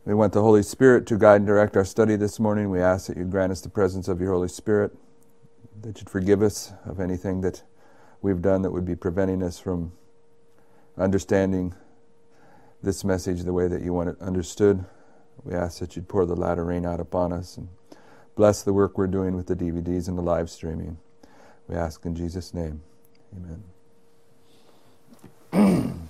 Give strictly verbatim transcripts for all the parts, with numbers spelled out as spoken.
We want the Holy Spirit to guide and direct our study this morning. We ask that you grant us the presence of your Holy Spirit, that you'd forgive us of anything that we've done that would be preventing us from understanding this message the way that you want it understood. We ask that you'd pour the latter rain out upon us and bless the work we're doing with the D V Ds and the live streaming. We ask in Jesus' name. Amen.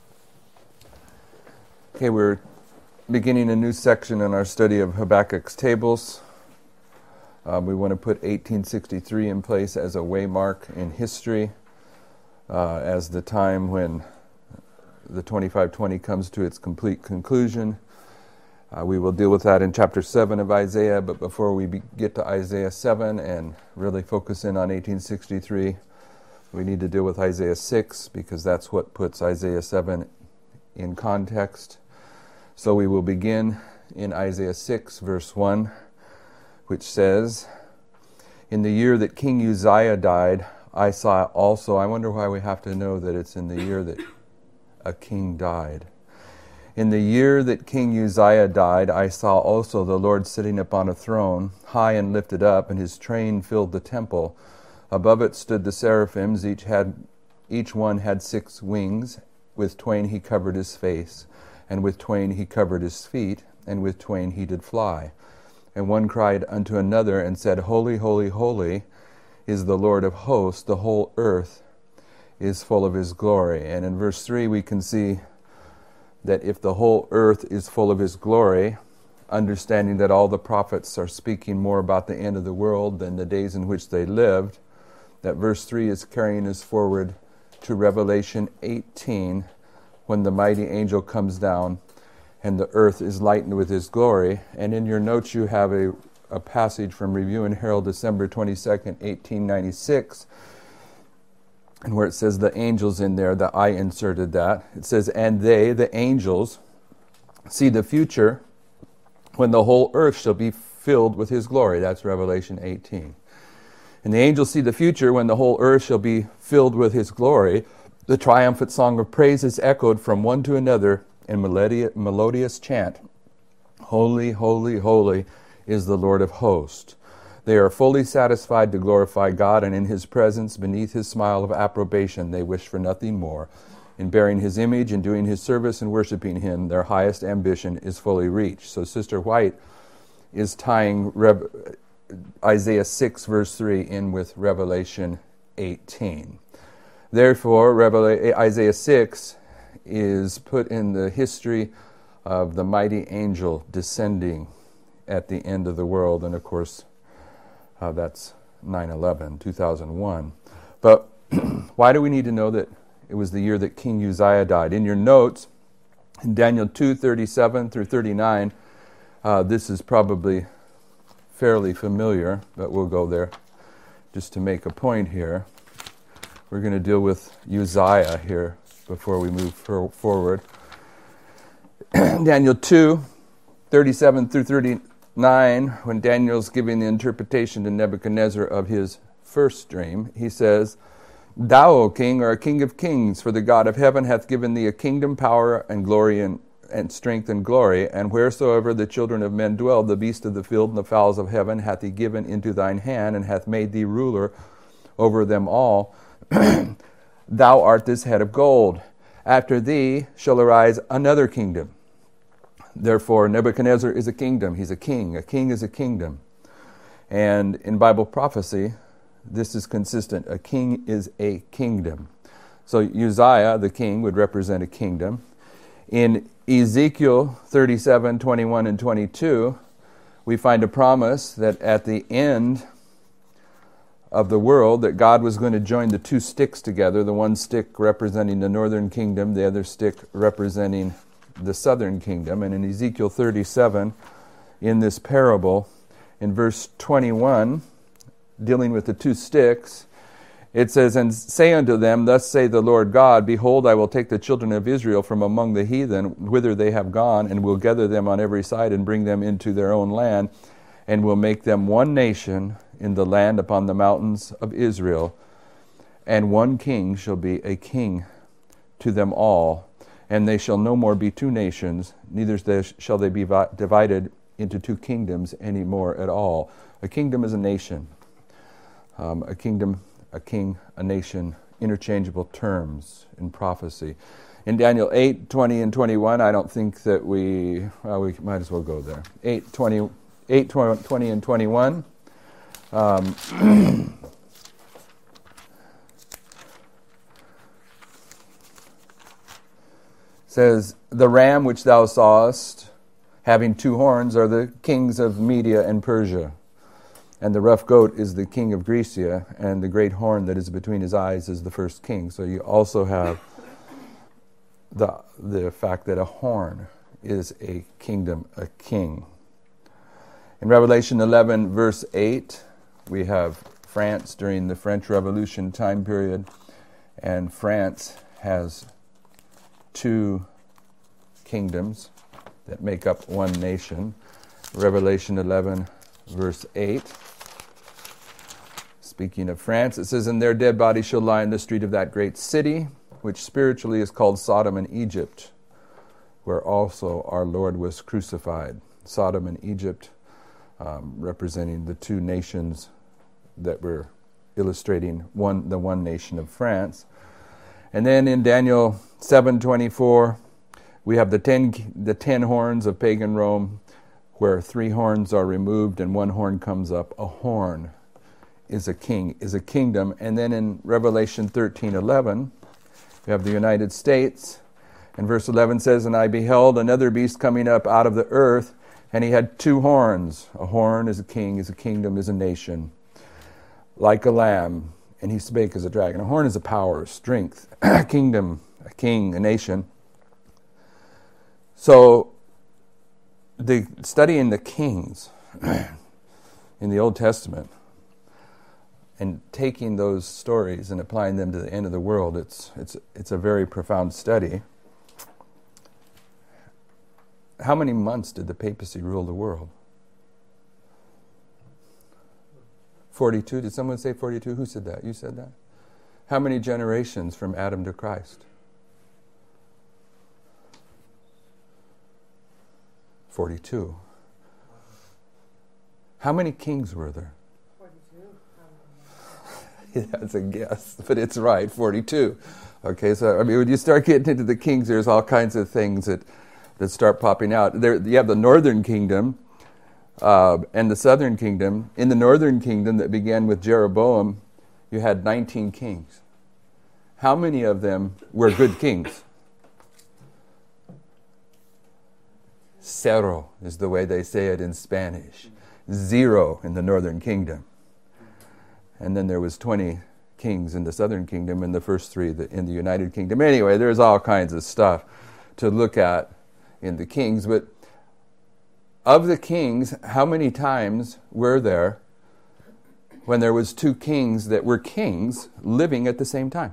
Okay, we're beginning a new section in our study of Habakkuk's tables. Uh, we want to put eighteen sixty-three in place as a waymark in history, uh, as the time when the twenty-five twenty comes to its complete conclusion. Uh, we will deal with that in chapter seven of Isaiah, but before we be- get to Isaiah seven and really focus in on eighteen sixty-three, we need to deal with Isaiah six, because that's what puts Isaiah seven in context. So we will begin in Isaiah six, verse one, which says, "In the year that King Uzziah died, I saw also..." I wonder why we have to know that it's in the year that a king died. "In the year that King Uzziah died, I saw also the Lord sitting upon a throne, high and lifted up, and his train filled the temple. Above it stood the seraphims, each had, each one had six wings. With twain he covered his face, and with twain he covered his feet, and with twain he did fly. And one cried unto another and said, Holy, holy, holy is the Lord of hosts, the whole earth is full of his glory." And in verse three we can see that if the whole earth is full of his glory, understanding that all the prophets are speaking more about the end of the world than the days in which they lived, that verse three is carrying us forward to Revelation eighteen, when the mighty angel comes down and the earth is lightened with his glory. And in your notes you have a, a passage from Review and Herald, December twenty-second, eighteen ninety-six, and where it says the angels in there, that I inserted that. It says, "And they, the angels, see the future when the whole earth shall be filled with his glory." That's Revelation eighteen. "And the angels see the future when the whole earth shall be filled with his glory. The triumphant song of praise is echoed from one to another in melodious chant. Holy, holy, holy is the Lord of hosts. They are fully satisfied to glorify God, and in his presence, beneath his smile of approbation, they wish for nothing more. In bearing his image and doing his service and worshiping him, their highest ambition is fully reached." So Sister White is tying Re- Isaiah six, verse three in with Revelation eighteen. Therefore, Revela- Isaiah six is put in the history of the mighty angel descending at the end of the world. And of course, uh, that's nine eleven, two thousand one. But why do we need to know that it was the year that King Uzziah died? In your notes, in Daniel two, thirty-seven through thirty-nine, uh, this is probably fairly familiar, but we'll go there just to make a point here. We're going to deal with Uzziah here before we move for, forward. Daniel two, thirty-seven through thirty-nine, when Daniel's giving the interpretation to Nebuchadnezzar of his first dream, he says, "Thou, O king, art a king of kings, for the God of heaven hath given thee a kingdom, power, and glory, and, and strength and glory. And wheresoever the children of men dwell, the beasts of the field and the fowls of heaven hath he given into thine hand, and hath made thee ruler over them all. Thou art this head of gold. After thee shall arise another kingdom." Therefore, Nebuchadnezzar is a kingdom. He's a king. A king is a kingdom. And in Bible prophecy, this is consistent. A king is a kingdom. So Uzziah, the king, would represent a kingdom. In Ezekiel thirty-seven, twenty-one, and twenty-two, we find a promise that at the end of the world, that God was going to join the two sticks together, the one stick representing the northern kingdom, the other stick representing the southern kingdom. And in Ezekiel thirty-seven, in this parable, in verse twenty-one, dealing with the two sticks, it says, "And say unto them, Thus saith the Lord God, Behold, I will take the children of Israel from among the heathen, whither they have gone, and will gather them on every side, and bring them into their own land, and will make them one nation in the land upon the mountains of Israel. And one king shall be a king to them all. and they shall no more be two nations, neither shall they be vi- divided into two kingdoms any more at all. A kingdom is a nation. Um, a kingdom, a king, a nation, interchangeable terms in prophecy. In Daniel eight, twenty and twenty-one, I don't think that we, well, we might as well go there. eight, twenty, eight, twenty and twenty-one. Um, says, the ram which thou sawest, having two horns, are the kings of Media and Persia. And the rough goat is the king of Grecia, and the great horn that is between his eyes is the first king. So you also have the the fact that a horn is a kingdom, a king. In Revelation eleven, verse eight, we have France during the French Revolution time period, and France has two kingdoms that make up one nation. Revelation eleven, verse eight. Speaking of France, it says, and their dead bodies shall lie in the street of that great city, which spiritually is called Sodom and Egypt, where also our Lord was crucified. Sodom and Egypt, um, representing the two nations that were illustrating one, the one nation of France. And then in Daniel seven twenty-four, we have the ten the ten horns of pagan Rome, where three horns are removed and one horn comes up. A horn is a king, is a kingdom. And then in Revelation thirteen eleven, we have the United States. And verse eleven says, and I beheld another beast coming up out of the earth, and he had two horns. A horn is a king, is a kingdom, is a nation, like a lamb. And he spake as a dragon. A horn is a power, strength, a kingdom, a king, a nation. So, the studying the kings in the Old Testament and taking those stories and applying them to the end of the world, it's it's it's a very profound study. How many months did the papacy rule the world? forty-two. Did someone say forty-two? Who said that? You said that? How many generations from Adam to Christ? forty-two. How many kings were there? forty-two. That's a guess, but it's right, forty-two. Okay, so I mean, when you start getting into the kings, there's all kinds of things that, that start popping out. There, you have the northern kingdom, Uh, and the southern kingdom. In the northern kingdom that began with Jeroboam, you had nineteen kings. How many of them were good kings? Cero is the way they say it in Spanish. Zero in the northern kingdom. And then there was twenty kings in the southern kingdom, and the first three in the United Kingdom. Anyway, there's all kinds of stuff to look at in the kings, but of the kings, how many times were there when there was two kings that were kings living at the same time?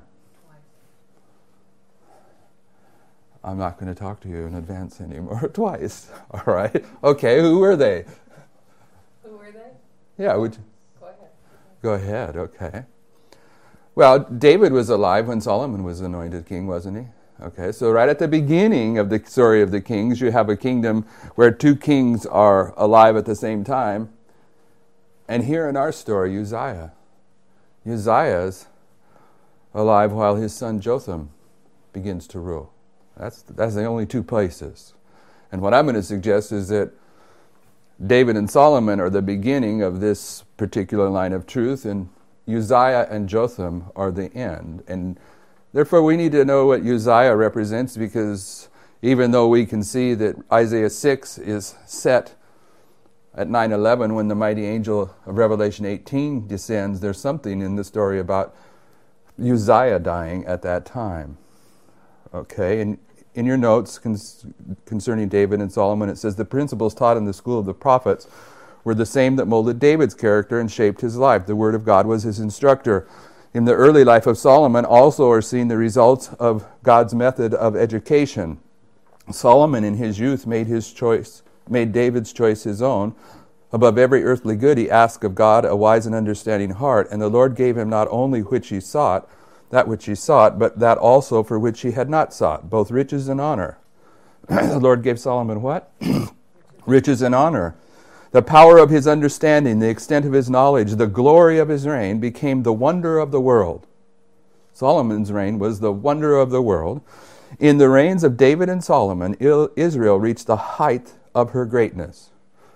I'm not going to talk to you in advance anymore. Twice. All right. Okay, who were they? Who were they? Yeah, would you? Go ahead. Go ahead, okay. Well, David was alive when Solomon was anointed king, wasn't he? Okay, so right at the beginning of the story of the kings, you have a kingdom where two kings are alive at the same time. And here in our story, Uzziah. Uzziah's alive while his son Jotham begins to rule. That's, that's the only two places. And what I'm going to suggest is that David and Solomon are the beginning of this particular line of truth, and Uzziah and Jotham are the end. And therefore, we need to know what Uzziah represents, because even though we can see that Isaiah six is set at nine eleven when the mighty angel of Revelation eighteen descends, there's something in the story about Uzziah dying at that time. Okay, and in your notes concerning David and Solomon, it says the principles taught in the school of the prophets were the same that molded David's character and shaped his life. The word of God was his instructor. In the early life of Solomon also are seen the results of God's method of education. Solomon in his youth made his choice, made David's choice his own. Above every earthly good he asked of God a wise and understanding heart, and the Lord gave him not only which he sought, that which he sought, but that also for which he had not sought, both riches and honor. The Lord gave Solomon what? Riches and honor. The power of his understanding, the extent of his knowledge, the glory of his reign became the wonder of the world. Solomon's reign was the wonder of the world. In the reigns of David and Solomon, Israel reached the height of her greatness.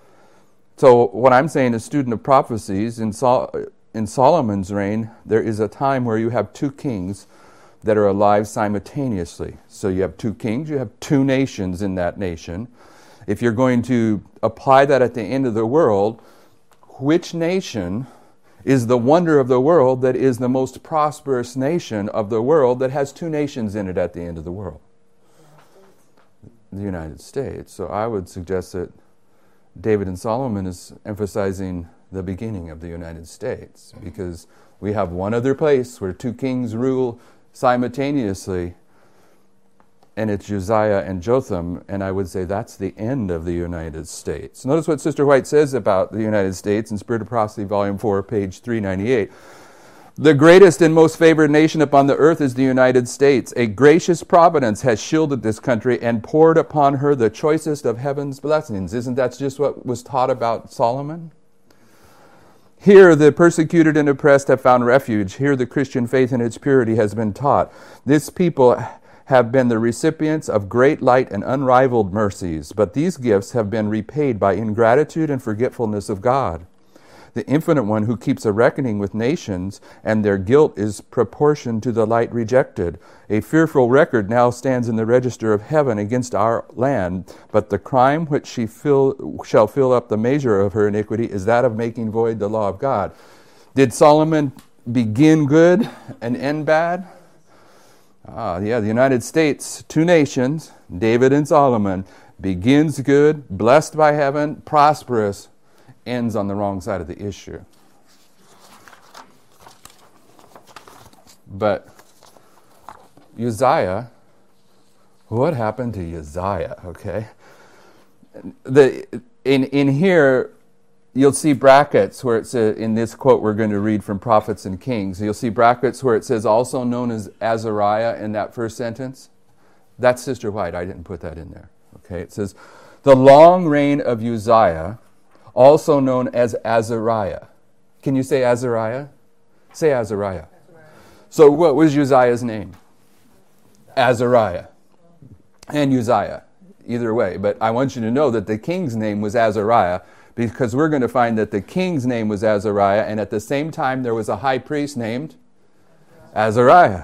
So what I'm saying as student of prophecies, in, Sol- in Solomon's reign, there is a time where you have two kings that are alive simultaneously. So you have two kings, you have two nations in that nation. If you're going to apply that at the end of the world, which nation is the wonder of the world that is the most prosperous nation of the world that has two nations in it at the end of the world? The United States. So I would suggest that David and Solomon is emphasizing the beginning of the United States, because we have one other place where two kings rule simultaneously, and it's Uzziah and Jotham, and I would say that's the end of the United States. Notice what Sister White says about the United States in Spirit of Prophecy, Volume four, page three ninety-eight. The greatest and most favored nation upon the earth is the United States. A gracious providence has shielded this country and poured upon her the choicest of heaven's blessings. Isn't that just what was taught about Solomon? Here the persecuted and oppressed have found refuge. Here the Christian faith in its purity has been taught. This people have been the recipients of great light and unrivaled mercies, but these gifts have been repaid by ingratitude and forgetfulness of God, the Infinite One, who keeps a reckoning with nations, and their guilt is proportioned to the light rejected. A fearful record now stands in the register of heaven against our land, but the crime which she fill, shall fill up the measure of her iniquity is that of making void the law of God. Did Solomon begin good and end bad? Ah, yeah, the United States, two nations, David and Solomon, begins good, blessed by heaven, prosperous, ends on the wrong side of the issue. But Uzziah, what happened to Uzziah? Okay, the in in here you'll see brackets where it says, in this quote we're going to read from Prophets and Kings, you'll see brackets where it says also known as Azariah in that first sentence. That's Sister White. I didn't put that in there. Okay, it says the long reign of Uzziah, also known as Azariah. Can you say Azariah? Say Azariah. Azariah. So what was Uzziah's name? Azariah. And Uzziah. Either way. But I want you to know that the king's name was Azariah, because we're going to find that the king's name was Azariah, and at the same time there was a high priest named Azariah.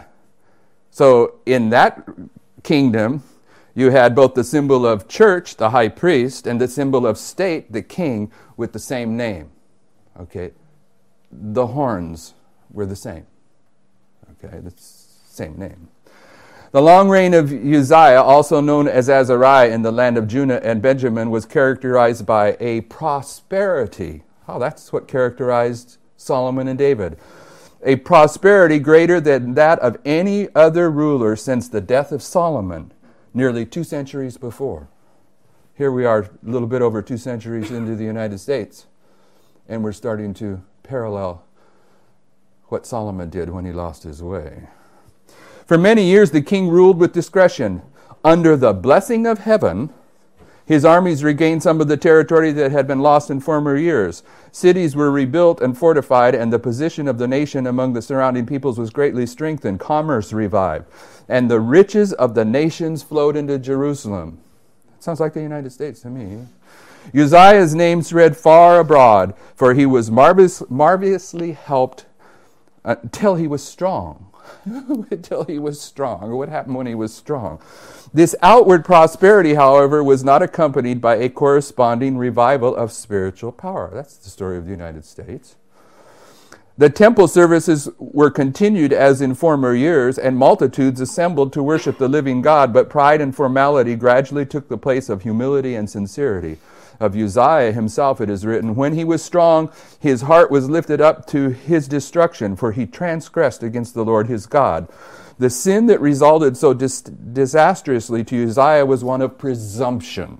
So in that kingdom, you had both the symbol of church, the high priest, and the symbol of state, the king, with the same name. Okay, the horns were the same. Okay, the same name. The long reign of Uzziah, also known as Azariah in the land of Judah and Benjamin, was characterized by a prosperity. Oh, that's what characterized Solomon and David. A prosperity greater than that of any other ruler since the death of Solomon, nearly two centuries before. Here we are, a little bit over two centuries into the United States, and we're starting to parallel what Solomon did when he lost his way. For many years, the king ruled with discretion. Under the blessing of heaven, his armies regained some of the territory that had been lost in former years. Cities were rebuilt and fortified, and the position of the nation among the surrounding peoples was greatly strengthened. Commerce revived, and the riches of the nations flowed into Jerusalem. Sounds like the United States to me. Uzziah's name spread far abroad, for he was marvelous, marvelously helped until he was strong. Until he was strong. What happened when he was strong? This outward prosperity, however, was not accompanied by a corresponding revival of spiritual power. That's the story of the United States. The temple services were continued as in former years, and multitudes assembled to worship the living God, but pride and formality gradually took the place of humility and sincerity. Of Uzziah himself it is written, when he was strong, his heart was lifted up to his destruction, for he transgressed against the Lord his God. The sin that resulted so dis- disastrously to Uzziah was one of presumption.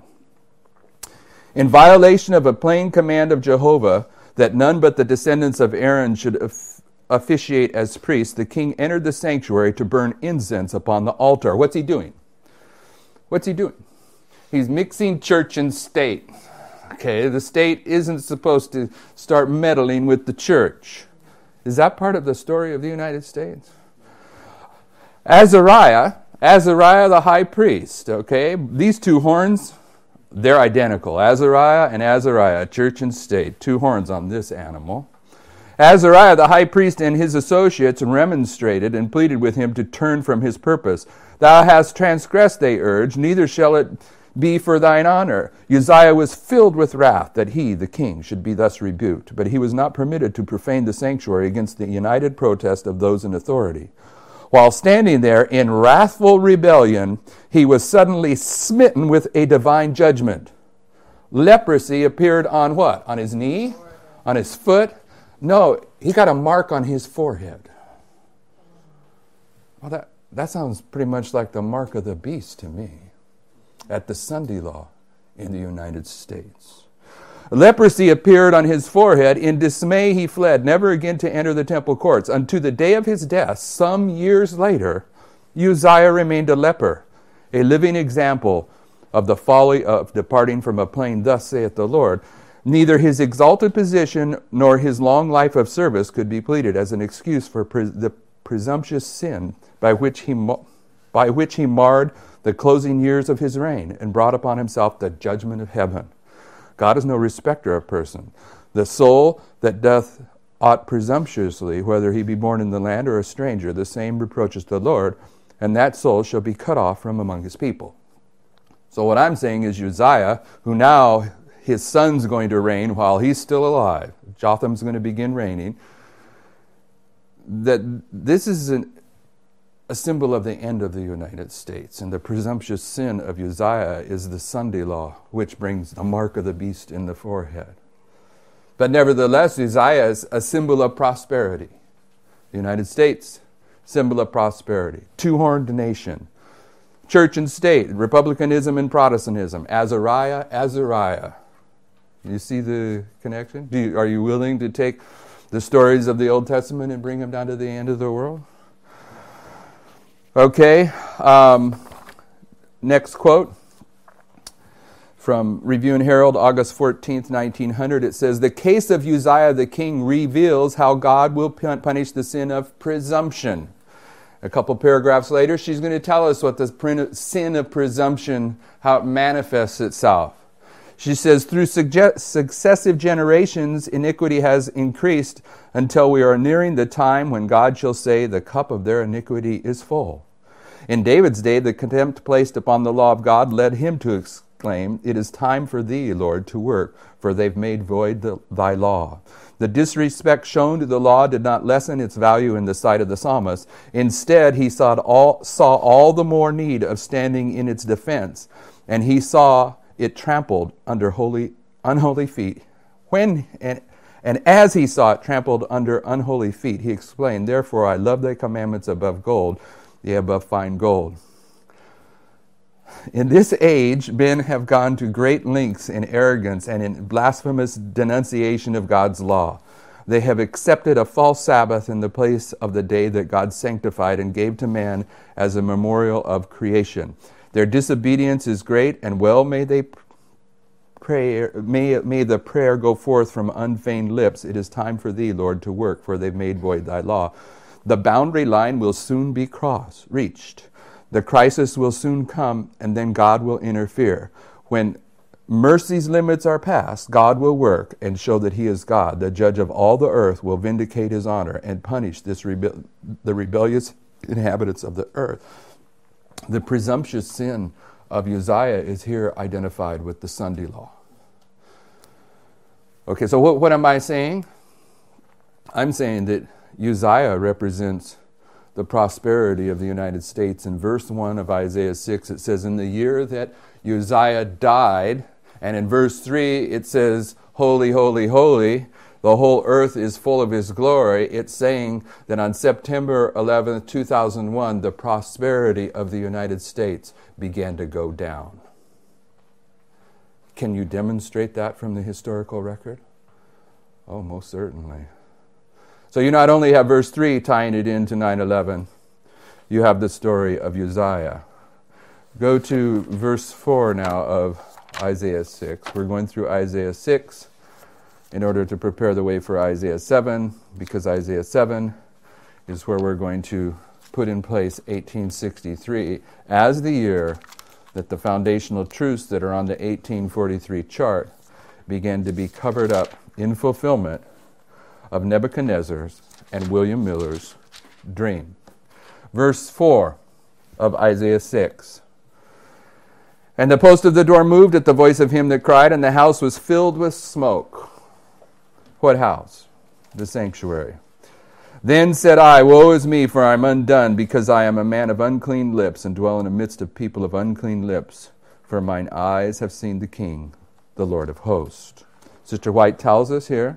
In violation of a plain command of Jehovah, that none but the descendants of Aaron should officiate as priest, the king entered the sanctuary to burn incense upon the altar. What's he doing? What's he doing? He's mixing church and state. Okay, the state isn't supposed to start meddling with the church. Is that part of the story of the United States? Azariah, Azariah the high priest, okay? These two horns, they're identical. Azariah and Azariah, church and state, two horns on this animal. Azariah the high priest and his associates remonstrated and pleaded with him to turn from his purpose. Thou hast transgressed, they urged, neither shall it be for thine honor. Uzziah was filled with wrath that he, the king, should be thus rebuked, but he was not permitted to profane the sanctuary against the united protest of those in authority. While standing there in wrathful rebellion, he was suddenly smitten with a divine judgment. Leprosy appeared on what? On his knee? On his foot? No, he got a mark on his forehead. Well, that, that sounds pretty much like the mark of the beast to me at the Sunday law in the United States. Leprosy appeared on his forehead. In dismay he fled, never again to enter the temple courts. Unto the day of his death, some years later, Uzziah remained a leper, a living example of the folly of departing from a plain, thus saith the Lord. Neither his exalted position nor his long life of service could be pleaded as an excuse for pre- the presumptuous sin by which he mo- by which he marred the closing years of his reign and brought upon himself the judgment of heaven. God is no respecter of person. The soul that doth aught presumptuously, whether he be born in the land or a stranger, the same reproaches the Lord, and that soul shall be cut off from among his people. So what I'm saying is Uzziah, who now his son's going to reign while he's still alive, Jotham's going to begin reigning, that this is an a symbol of the end of the United States. And the presumptuous sin of Uzziah is the Sunday law, which brings the mark of the beast in the forehead. But nevertheless, Uzziah is a symbol of prosperity. The United States, symbol of prosperity. Two-horned nation. Church and state, republicanism and Protestantism. Azariah, Azariah. You see the connection? Do you, are you willing to take the stories of the Old Testament and bring them down to the end of the world? Okay, um, next quote from Review and Herald, August fourteenth, nineteen hundred. It says, the case of Uzziah the king reveals how God will punish the sin of presumption. A couple paragraphs later, she's going to tell us what the sin of presumption, how it manifests itself. She says, through suge- successive generations, iniquity has increased until we are nearing the time when God shall say, the cup of their iniquity is full. In David's day, the contempt placed upon the law of God led him to exclaim, it is time for thee, Lord, to work, for they've made void the, thy law. The disrespect shown to the law did not lessen its value in the sight of the psalmist. Instead, he saw all, saw all the more need of standing in its defense, and he saw it trampled under holy, unholy feet. When and, and as he saw it trampled under unholy feet, he explained, therefore I love thy commandments above gold, yea, above fine gold. In this age, men have gone to great lengths in arrogance and in blasphemous denunciation of God's law. They have accepted a false Sabbath in the place of the day that God sanctified and gave to man as a memorial of creation. Their disobedience is great, and well may they pray, may, may the prayer go forth from unfeigned lips. It is time for thee, Lord, to work, for they've made void thy law. The boundary line will soon be crossed, reached. The crisis will soon come, and then God will interfere. When mercy's limits are passed, God will work and show that he is God. The judge of all the earth will vindicate his honor and punish this rebe- the rebellious inhabitants of the earth. The presumptuous sin of Uzziah is here identified with the Sunday law. Okay, so what, what am I saying? I'm saying that Uzziah represents the prosperity of the United States. In verse one of Isaiah six, it says, in the year that Uzziah died, and in verse three, it says, holy, holy, holy, the whole earth is full of his glory. It's saying that on September eleventh, two thousand one, the prosperity of the United States began to go down. Can you demonstrate that from the historical record? Oh, most certainly. So you not only have verse three tying it into nine eleven, you have the story of Uzziah. Go to verse four now of Isaiah six. We're going through Isaiah six in order to prepare the way for Isaiah seven, because Isaiah seven is where we're going to put in place eighteen sixty-three as the year that the foundational truths that are on the eighteen forty-three chart began to be covered up in fulfillment of Nebuchadnezzar's and William Miller's dream. Verse four of Isaiah six. And the post of the door moved at the voice of him that cried, and the house was filled with smoke. What house? The sanctuary. Then said I, Woe is me, for I am undone, because I am a man of unclean lips, and dwell in the midst of people of unclean lips. For mine eyes have seen the King, the Lord of hosts. Sister White tells us here,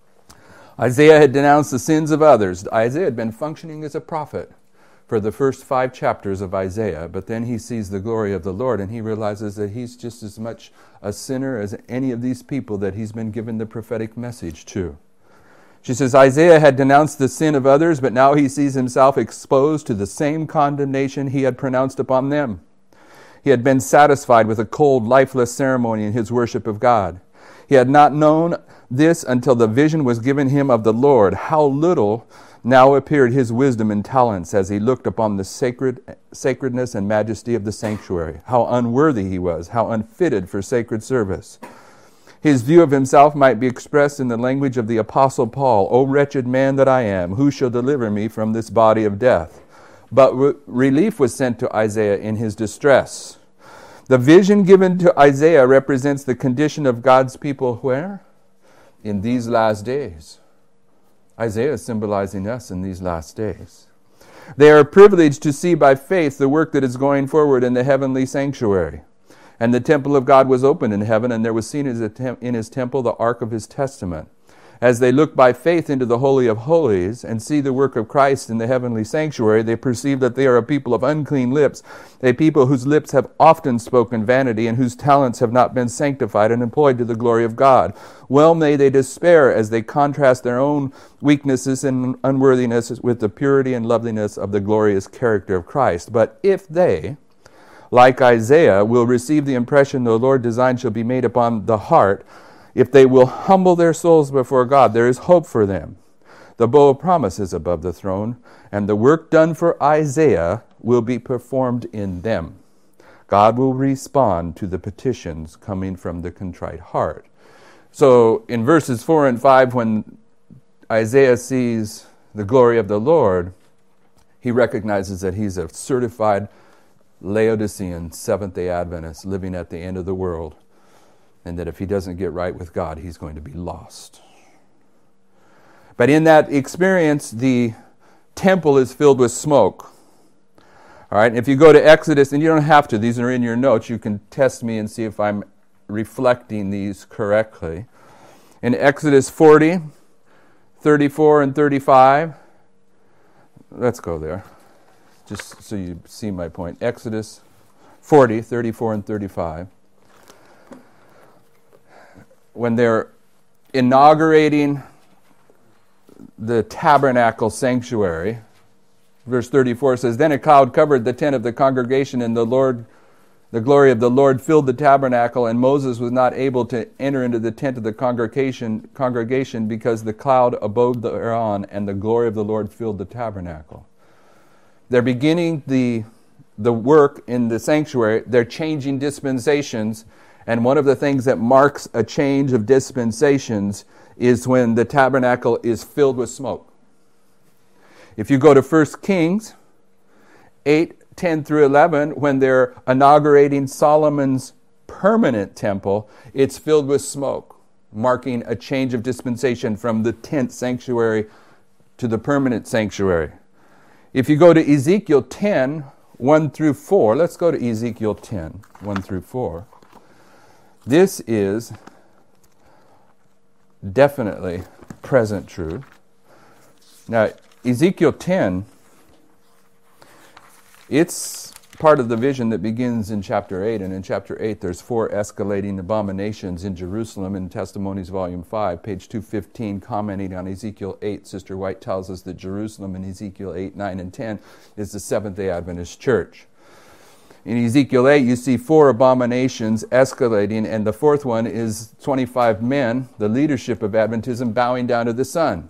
Isaiah had denounced the sins of others. Isaiah had been functioning as a prophet for the first five chapters of Isaiah, but then he sees the glory of the Lord, and he realizes that he's just as much a sinner as any of these people that he's been given the prophetic message to. She says, Isaiah had denounced the sin of others, but now he sees himself exposed to the same condemnation he had pronounced upon them. He had been satisfied with a cold, lifeless ceremony in his worship of God. He had not known this until the vision was given him of the Lord. How little now appeared his wisdom and talents as he looked upon the sacred sacredness and majesty of the sanctuary. How unworthy he was, how unfitted for sacred service. His view of himself might be expressed in the language of the Apostle Paul, O wretched man that I am, who shall deliver me from this body of death? But re- relief was sent to Isaiah in his distress. The vision given to Isaiah represents the condition of God's people where? In these last days. Isaiah is symbolizing us in these last days. They are privileged to see by faith the work that is going forward in the heavenly sanctuary. And the temple of God was opened in heaven, and there was seen in his temple the ark of his testament. As they look by faith into the Holy of Holies and see the work of Christ in the heavenly sanctuary, they perceive that they are a people of unclean lips, a people whose lips have often spoken vanity and whose talents have not been sanctified and employed to the glory of God. Well may they despair as they contrast their own weaknesses and unworthiness with the purity and loveliness of the glorious character of Christ. But if they, like Isaiah, will receive the impression the Lord designed shall be made upon the heart, if they will humble their souls before God, there is hope for them. The bow of promise is above the throne, and the work done for Isaiah will be performed in them. God will respond to the petitions coming from the contrite heart. So in verses four and five, when Isaiah sees the glory of the Lord, he recognizes that he's a certified Laodicean Seventh-day Adventist living at the end of the world, and that if he doesn't get right with God, he's going to be lost. But in that experience, the temple is filled with smoke. All right, and if you go to Exodus, and you don't have to, these are in your notes, you can test me and see if I'm reflecting these correctly. In Exodus forty, thirty-four and thirty-five, let's go there, just so you see my point. Exodus forty, thirty-four and thirty-five. When they're inaugurating the tabernacle sanctuary, verse thirty-four says, Then a cloud covered the tent of the congregation, and the Lord, the glory of the Lord filled the tabernacle, and Moses was not able to enter into the tent of the congregation, congregation because the cloud abode thereon, and the glory of the Lord filled the tabernacle. They're beginning the, the work in the sanctuary. They're changing dispensations. And one of the things that marks a change of dispensations is when the tabernacle is filled with smoke. If you go to First Kings eight, ten through eleven, when they're inaugurating Solomon's permanent temple, it's filled with smoke, marking a change of dispensation from the tent sanctuary to the permanent sanctuary. If you go to Ezekiel ten, one through four, let's go to Ezekiel ten, one through four. This is definitely present truth. Now, Ezekiel ten, it's part of the vision that begins in chapter eight. And in chapter eight, there's four escalating abominations in Jerusalem in Testimonies, volume five, page two fifteen, commenting on Ezekiel eight. Sister White tells us that Jerusalem in Ezekiel eight, nine, and ten is the Seventh-day Adventist Church. In Ezekiel eight, you see four abominations escalating, and the fourth one is twenty-five men, the leadership of Adventism, bowing down to the sun.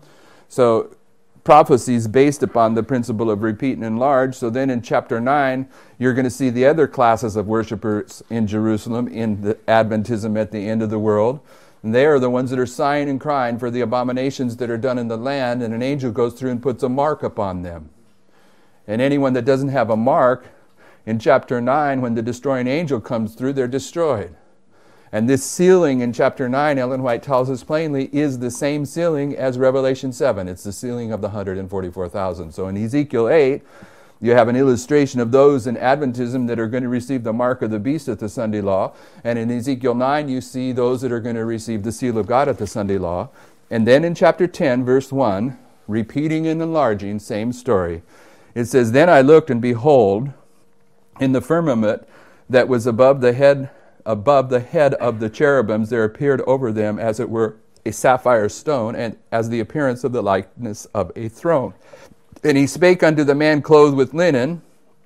So, prophecies based upon the principle of repeat and enlarge. So then in chapter nine, you're going to see the other classes of worshipers in Jerusalem in the Adventism at the end of the world. And they are the ones that are sighing and crying for the abominations that are done in the land, and an angel goes through and puts a mark upon them. And anyone that doesn't have a mark, in chapter nine, when the destroying angel comes through, they're destroyed. And this sealing in chapter nine, Ellen White tells us plainly, is the same sealing as Revelation seven. It's the sealing of the one hundred forty-four thousand. So in Ezekiel eight, you have an illustration of those in Adventism that are going to receive the mark of the beast at the Sunday law. And in Ezekiel nine, you see those that are going to receive the seal of God at the Sunday law. And then in chapter ten, verse one, repeating and enlarging, same story. It says, "Then I looked, and behold, in the firmament that was above the head above the head of the cherubims, there appeared over them, as it were, a sapphire stone, and as the appearance of the likeness of a throne. And he spake unto the man clothed with linen,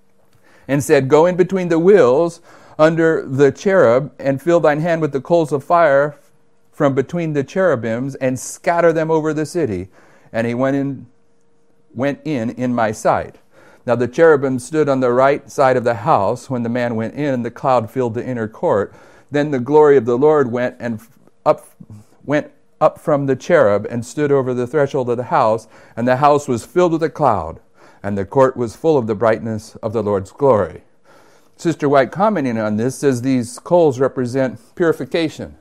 and said, Go in between the wheels under the cherub, and fill thine hand with the coals of fire from between the cherubims, and scatter them over the city. And he went in, went in in my sight. Now the cherubim stood on the right side of the house. When the man went in, the cloud filled the inner court. Then the glory of the Lord went and up went up from the cherub and stood over the threshold of the house, and the house was filled with a cloud, and the court was full of the brightness of the Lord's glory." Sister White, commenting on this, says these coals represent purification.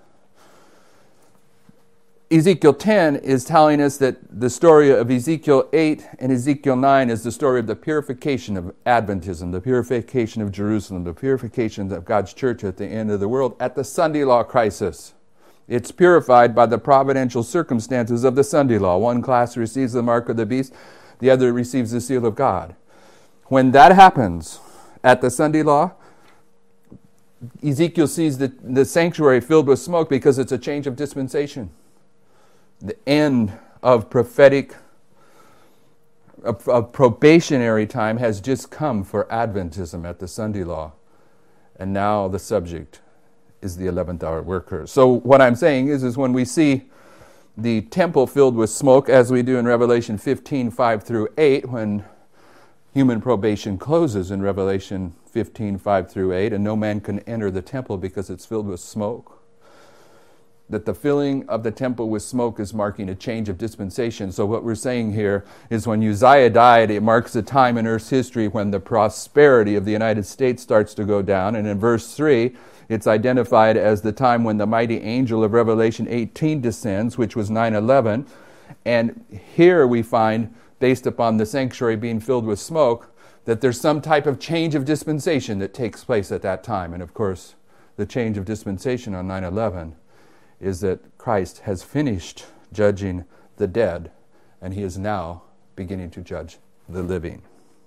Ezekiel ten is telling us that the story of Ezekiel eight and Ezekiel nine is the story of the purification of Adventism, the purification of Jerusalem, the purification of God's church at the end of the world at the Sunday law crisis. It's purified by the providential circumstances of the Sunday law. One class receives the mark of the beast, the other receives the seal of God. When that happens at the Sunday law, Ezekiel sees the, the sanctuary filled with smoke because it's a change of dispensation. The end of prophetic, of, of probationary time has just come for Adventism at the Sunday law. And now the subject is the eleventh hour workers. So what I'm saying is, is when we see the temple filled with smoke, as we do in Revelation fifteen, five through eight, when human probation closes in Revelation fifteen, five through eight, and no man can enter the temple because it's filled with smoke, that the filling of the temple with smoke is marking a change of dispensation. So what we're saying here is when Uzziah died, it marks a time in Earth's history when the prosperity of the United States starts to go down. And in verse three, it's identified as the time when the mighty angel of Revelation eighteen descends, which was nine eleven. And here we find, based upon the sanctuary being filled with smoke, that there's some type of change of dispensation that takes place at that time. And of course, the change of dispensation on nine eleven is that Christ has finished judging the dead, and he is now beginning to judge the living.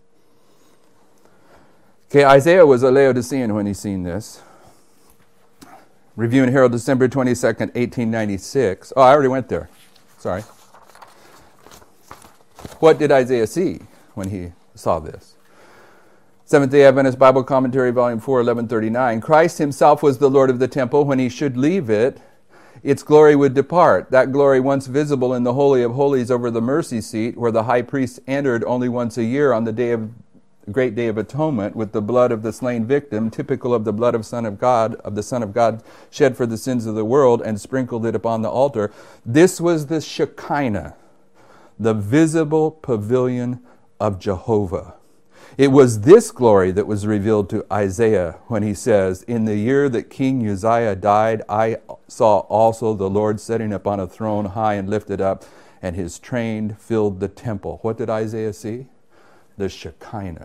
Okay, Isaiah was a Laodicean when he seen this. Review and Herald, December twenty-second, eighteen ninety-six. Oh, I already went there. Sorry. What did Isaiah see when he saw this? Seventh-day Adventist Bible Commentary, Volume four, eleven thirty-nine. Christ himself was the Lord of the temple. When he should leave it, its glory would depart. That glory once visible in the Holy of Holies over the mercy seat, where the high priest entered only once a year on the day of great day of atonement with the blood of the slain victim, typical of the blood of Son of God, of the Son of God shed for the sins of the world, and sprinkled it upon the altar. This was the Shekinah, the visible pavilion of Jehovah. It was this glory that was revealed to Isaiah when he says, "In the year that King Uzziah died, I saw also the Lord sitting upon a throne high and lifted up, and his train filled the temple." What did Isaiah see? The Shekinah.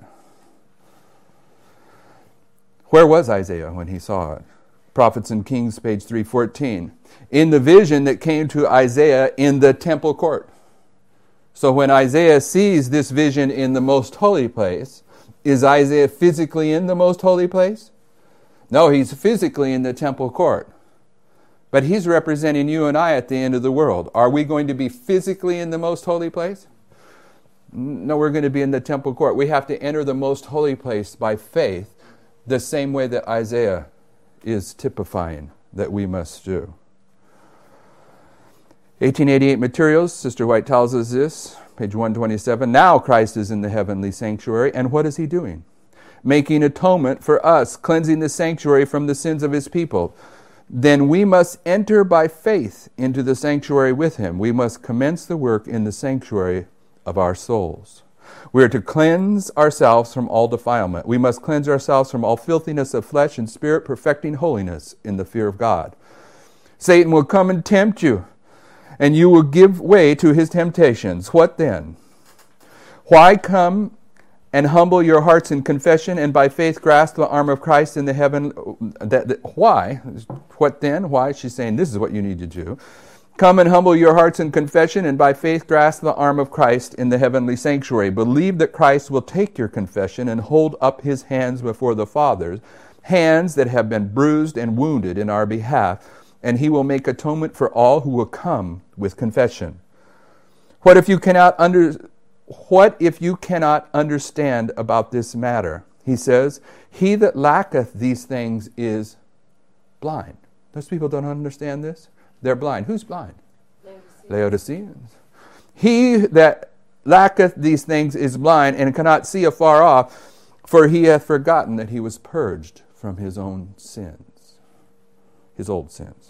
Where was Isaiah when he saw it? Prophets and Kings, page three fourteen. In the vision that came to Isaiah in the temple court. So when Isaiah sees this vision in the most holy place, Is Isaiah physically in the most holy place? No, he's physically in the temple court. But he's representing you and I at the end of the world. Are we going to be physically in the most holy place? No, we're going to be in the temple court. We have to enter the most holy place by faith, the same way that Isaiah is typifying that we must do. eighteen eighty-eight materials, Sister White tells us this, page one twenty-seven. Now Christ is in the heavenly sanctuary, and what is he doing? Making atonement for us, cleansing the sanctuary from the sins of his people. Then we must enter by faith into the sanctuary with him. We must commence the work in the sanctuary of our souls. We are to cleanse ourselves from all defilement. We must cleanse ourselves from all filthiness of flesh and spirit, perfecting holiness in the fear of God. Satan will come and tempt you, and you will give way to his temptations. What then? Why come and humble your hearts in confession, and by faith grasp the arm of Christ in the heaven? That, that, why? What then? Why? She's saying this is what you need to do. Come and humble your hearts in confession, and by faith grasp the arm of Christ in the heavenly sanctuary. Believe that Christ will take your confession and hold up his hands before the Father, hands that have been bruised and wounded in our behalf, and he will make atonement for all who will come with confession. What if you cannot under, what if you cannot understand about this matter? He says, he that lacketh these things is blind. Those people don't understand this. They're blind. Who's blind? Laodiceans. Laodiceans. He that lacketh these things is blind and cannot see afar off, for he hath forgotten that he was purged from his own sins, his old sins.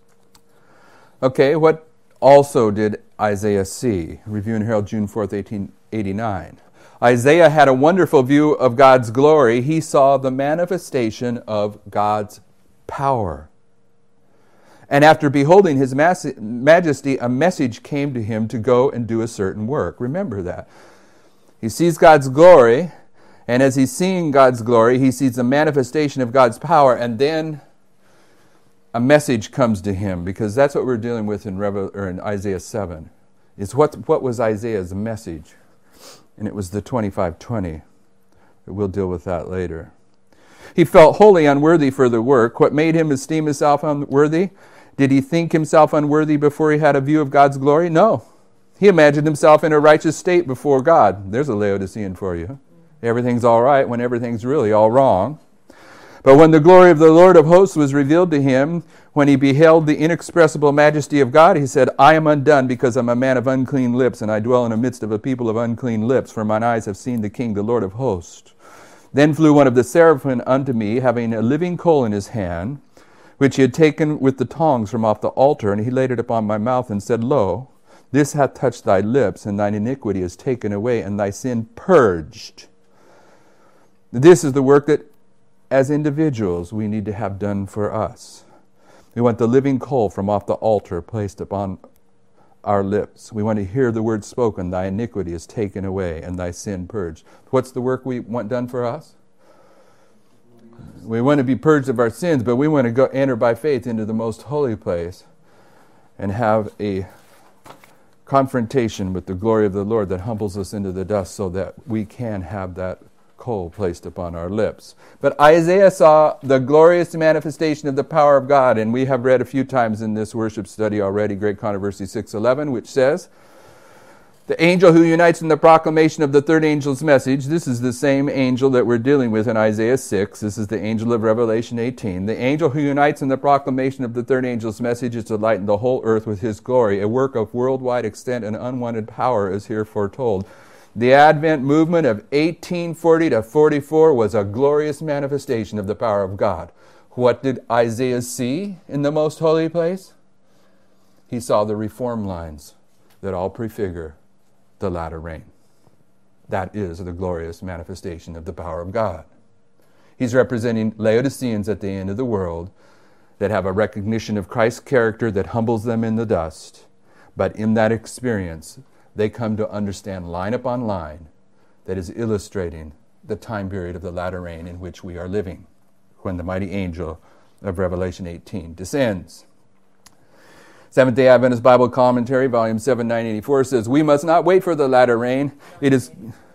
Okay, what also did Isaiah see? Review and Herald, June fourth, eighteen eighty-nine. Isaiah had a wonderful view of God's glory. He saw the manifestation of God's power. And after beholding his majesty, a message came to him to go and do a certain work. Remember that. He sees God's glory, and as he's seeing God's glory, he sees the manifestation of God's power, and then a message comes to him, because that's what we're dealing with in, Revel- or in Isaiah seven. Is what, what was Isaiah's message? And it was the twenty-five twenty. We'll deal with that later. He felt wholly unworthy for the work. What made him esteem himself unworthy? Did he think himself unworthy before he had a view of God's glory? No. He imagined himself in a righteous state before God. There's a Laodicean for you. Everything's all right when everything's really all wrong. But when the glory of the Lord of hosts was revealed to him, when he beheld the inexpressible majesty of God, he said, I am undone, because I'm a man of unclean lips, and I dwell in the midst of a people of unclean lips, for mine eyes have seen the King, the Lord of hosts. Then flew one of the seraphim unto me, having a living coal in his hand, which he had taken with the tongs from off the altar, and he laid it upon my mouth, and said, Lo, this hath touched thy lips, and thine iniquity is taken away, and thy sin purged. This is the work that as individuals, we need to have done for us. We want the living coal from off the altar placed upon our lips. We want to hear the word spoken, thy iniquity is taken away and thy sin purged. What's the work we want done for us? We want to be purged of our sins, but we want to go enter by faith into the most holy place and have a confrontation with the glory of the Lord that humbles us into the dust so that we can have that coal placed upon our lips. But Isaiah saw the glorious manifestation of the power of God, and we have read a few times in this worship study already, Great Controversy six eleven, which says, the angel who unites in the proclamation of the third angel's message, this is the same angel that we're dealing with in Isaiah six, this is the angel of Revelation eighteen. The angel who unites in the proclamation of the third angel's message is to lighten the whole earth with his glory. A work of worldwide extent and unwanted power is here foretold. The Advent movement of eighteen forty to forty-four was a glorious manifestation of the power of God. What did Isaiah see in the most holy place? He saw the reform lines that all prefigure the latter rain. That is the glorious manifestation of the power of God. He's representing Laodiceans at the end of the world that have a recognition of Christ's character that humbles them in the dust. But in that experience, they come to understand line upon line that is illustrating the time period of the latter rain in which we are living, when the mighty angel of Revelation eighteen descends. Seventh-day Adventist Bible Commentary, volume seven, nine eighty-four says, we must not wait for the latter rain. It is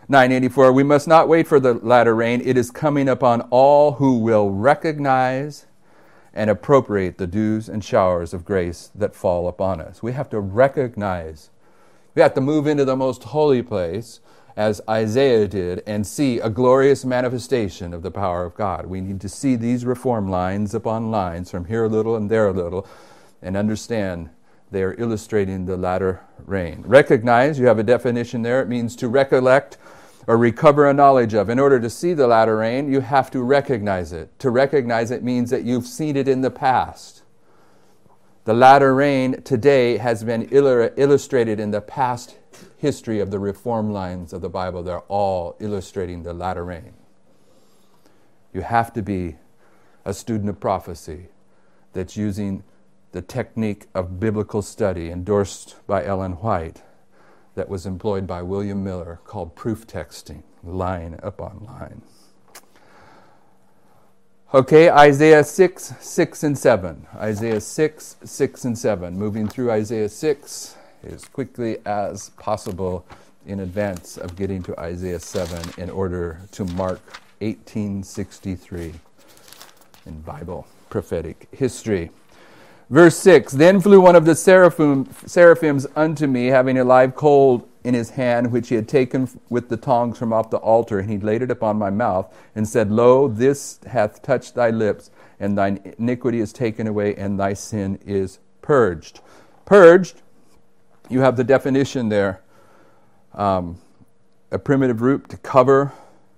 nine eighty-four, we must not wait for the latter rain. It is coming upon all who will recognize and appropriate the dews and showers of grace that fall upon us. We have to recognize. We have to move into the most holy place, as Isaiah did, and see a glorious manifestation of the power of God. We need to see these reform lines upon lines, from here a little and there a little, and understand they are illustrating the latter rain. Recognize, you have a definition there. It means to recollect or recover a knowledge of. In order to see the latter rain, you have to recognize it. To recognize it means that you've seen it in the past. The latter rain today has been il- illustrated in the past history of the reform lines of the Bible. They're all illustrating the latter rain. You have to be a student of prophecy that's using the technique of biblical study endorsed by Ellen White that was employed by William Miller, called proof texting, line upon line. Okay, Isaiah six, six and seven. Isaiah six, six and seven. Moving through Isaiah six as quickly as possible in advance of getting to Isaiah seven in order to mark eighteen sixty-three in Bible prophetic history. Verse six, then flew one of the seraphim, seraphims unto me, having a live coal in his hand, which he had taken with the tongs from off the altar, and he laid it upon my mouth, and said, Lo, this hath touched thy lips, and thine iniquity is taken away, and thy sin is purged. Purged, you have the definition there, um, a primitive root, to cover,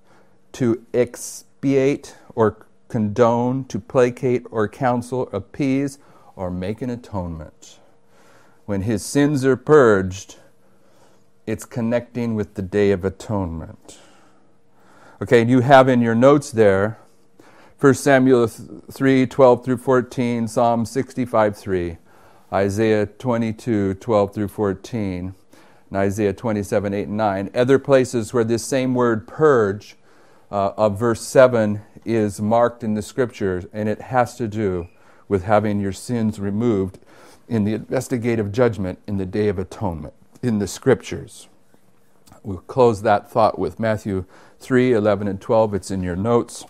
to expiate or condone, to placate or counsel, appease, or make an atonement. When his sins are purged, it's connecting with the Day of Atonement. Okay, and you have in your notes there First Samuel three, twelve through fourteen, Psalm sixty-five, three, Isaiah twenty-two, twelve through fourteen, and Isaiah twenty-seven, eight and nine. Other places where this same word purge uh, of verse seven is marked in the Scriptures, and it has to do with having your sins removed in the investigative judgment in the Day of Atonement in the Scriptures. We'll close that thought with Matthew three, eleven and twelve. It's in your notes.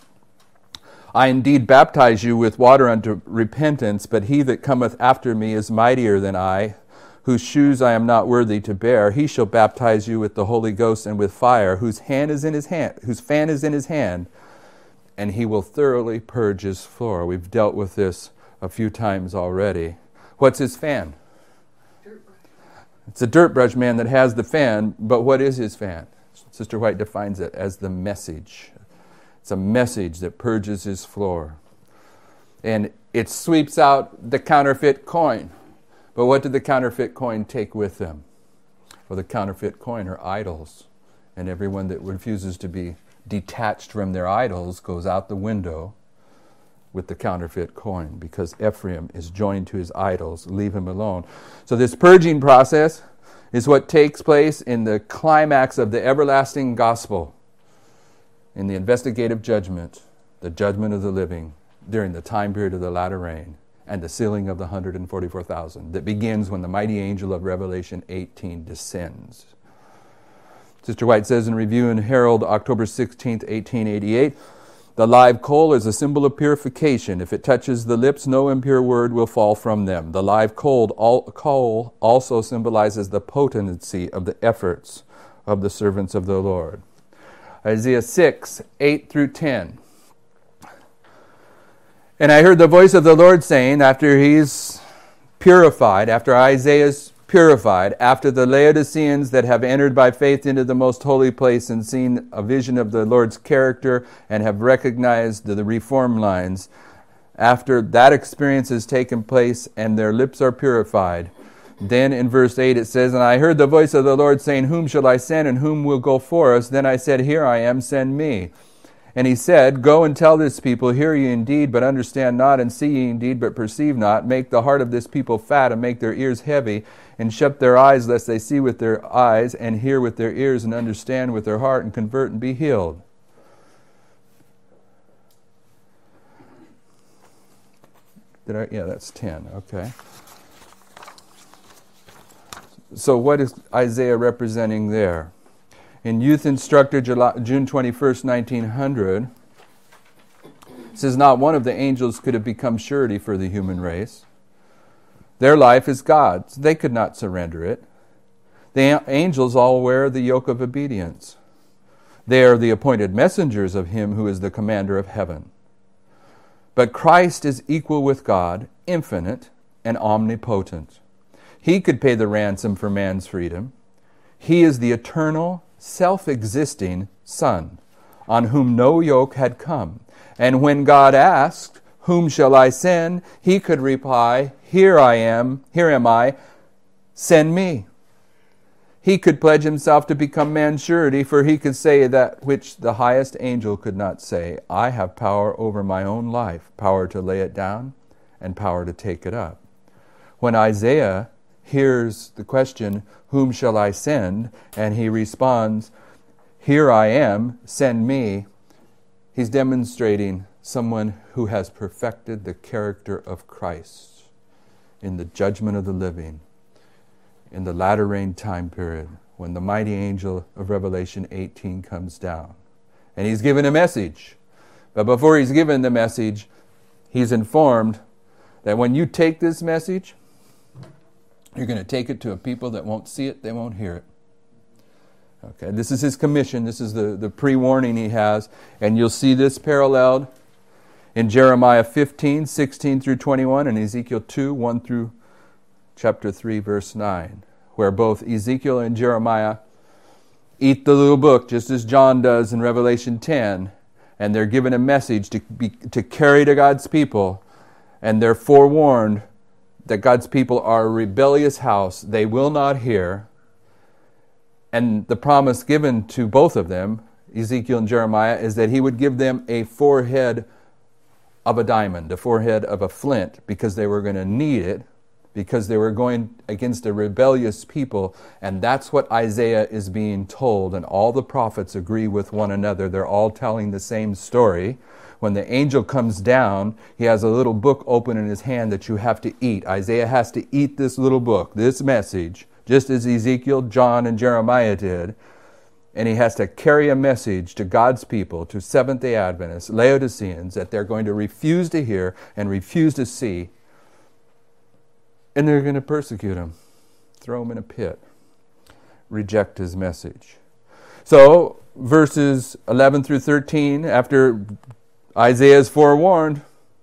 I indeed baptize you with water unto repentance, but he that cometh after me is mightier than I, whose shoes I am not worthy to bear. He shall baptize you with the Holy Ghost and with fire, whose hand is in his hand, whose fan is in his hand, and he will thoroughly purge his floor. We've dealt with this a few times already. What's his fan? Dirt brush. It's a dirt brush man that has the fan, but what is his fan? Sister White defines it as the message. It's a message that purges his floor. And it sweeps out the counterfeit coin. But what did the counterfeit coin take with them? Well, the counterfeit coin are idols. And everyone that refuses to be detached from their idols goes out the window with the counterfeit coin, because Ephraim is joined to his idols. Leave him alone. So this purging process is what takes place in the climax of the everlasting gospel, in the investigative judgment, the judgment of the living, during the time period of the latter rain, and the sealing of the one hundred forty-four thousand that begins when the mighty angel of Revelation eighteen descends. Sister White says in Review and Herald, October sixteenth, eighteen eighty-eight, the live coal is a symbol of purification. If it touches the lips, no impure word will fall from them. The live coal also symbolizes the potency of the efforts of the servants of the Lord. Isaiah six, eight through ten. And I heard the voice of the Lord saying, after he's purified, after Isaiah's purified, after the Laodiceans that have entered by faith into the most holy place and seen a vision of the Lord's character and have recognized the, the reform lines, after that experience has taken place and their lips are purified, then in verse eight it says, and I heard the voice of the Lord saying, whom shall I send and whom will go for us? Then I said, here I am, send me. And he said, go and tell this people, hear ye indeed, but understand not, and see ye indeed, but perceive not. Make the heart of this people fat, and make their ears heavy, and shut their eyes, lest they see with their eyes, and hear with their ears, and understand with their heart, and convert, and be healed. Did I? Yeah, that's ten. Okay. So what is Isaiah representing there? in Youth Instructor, July, June twenty-first, nineteen hundred, it says, not one of the angels could have become surety for the human race. Their life is God's. They could not surrender it. The angels all wear the yoke of obedience. They are the appointed messengers of him who is the commander of heaven. But Christ is equal with God, infinite and omnipotent. He could pay the ransom for man's freedom. He is the eternal, self-existing Son, on whom no yoke had come. And when God asked, whom shall I send? He could reply, here I am, here am I, send me. He could pledge himself to become man's surety, for he could say that which the highest angel could not say, I have power over my own life, power to lay it down and power to take it up. When Isaiah hears the question, whom shall I send? And he responds, here I am, send me. He's demonstrating someone who has perfected the character of Christ in the judgment of the living, in the latter rain time period, when the mighty angel of Revelation eighteen comes down. And he's given a message. But before he's given the message, he's informed that when you take this message, you're going to take it to a people that won't see it, they won't hear it. Okay, this is his commission. This is the, the pre-warning he has. And you'll see this paralleled in Jeremiah fifteen, sixteen through twenty-one, and Ezekiel two, one through chapter three, verse nine, where both Ezekiel and Jeremiah eat the little book, just as John does in Revelation ten, and they're given a message to be, to carry to God's people, and they're forewarned that God's people are a rebellious house. They will not hear. And the promise given to both of them, Ezekiel and Jeremiah, is that he would give them a forehead of a diamond, a forehead of a flint, because they were going to need it, because they were going against a rebellious people. And that's what Isaiah is being told. And all the prophets agree with one another. They're all telling the same story. When the angel comes down, he has a little book open in his hand that you have to eat. Isaiah has to eat this little book, this message, just as Ezekiel, John, and Jeremiah did. And he has to carry a message to God's people, to Seventh-day Adventists, Laodiceans, that they're going to refuse to hear and refuse to see. And they're going to persecute him, throw him in a pit, reject his message. So, verses eleven through thirteen, after Isaiah is forewarned,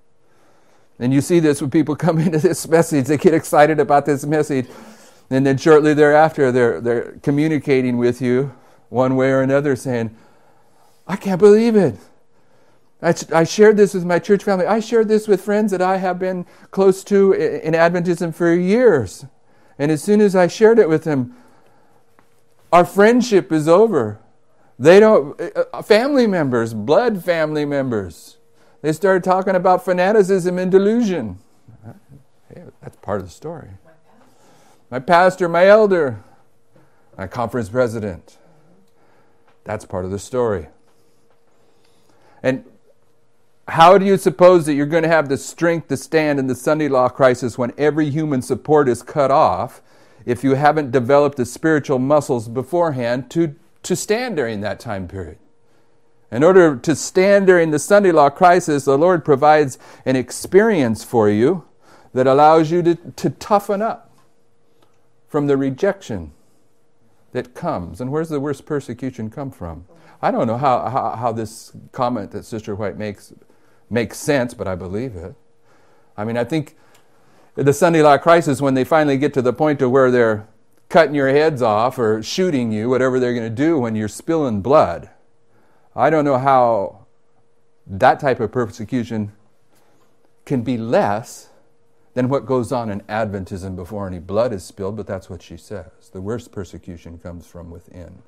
and you see this when people come into this message, they get excited about this message, and then shortly thereafter they're, they're communicating with you one way or another, saying, I can't believe it. I, I shared this with my church family. I shared this with friends that I have been close to in Adventism for years. And as soon as I shared it with them, our friendship is over. They don't, uh, family members, blood family members, they started talking about fanaticism and delusion. Hey, that's part of the story. My pastor, my elder, my conference president. That's part of the story. And how do you suppose that you're going to have the strength to stand in the Sunday law crisis when every human support is cut off if you haven't developed the spiritual muscles beforehand to, to stand during that time period? In order to stand during the Sunday law crisis, the Lord provides an experience for you that allows you to, to toughen up from the rejection that comes. And where's the worst persecution come from? I don't know how, how, how this comment that Sister White makes makes sense, but I believe it. I mean, I think the Sunday law crisis, when they finally get to the point to where they're cutting your heads off or shooting you, whatever they're going to do when you're spilling blood, I don't know how that type of persecution can be less than what goes on in Adventism before any blood is spilled, but that's what she says. The worst persecution comes from within.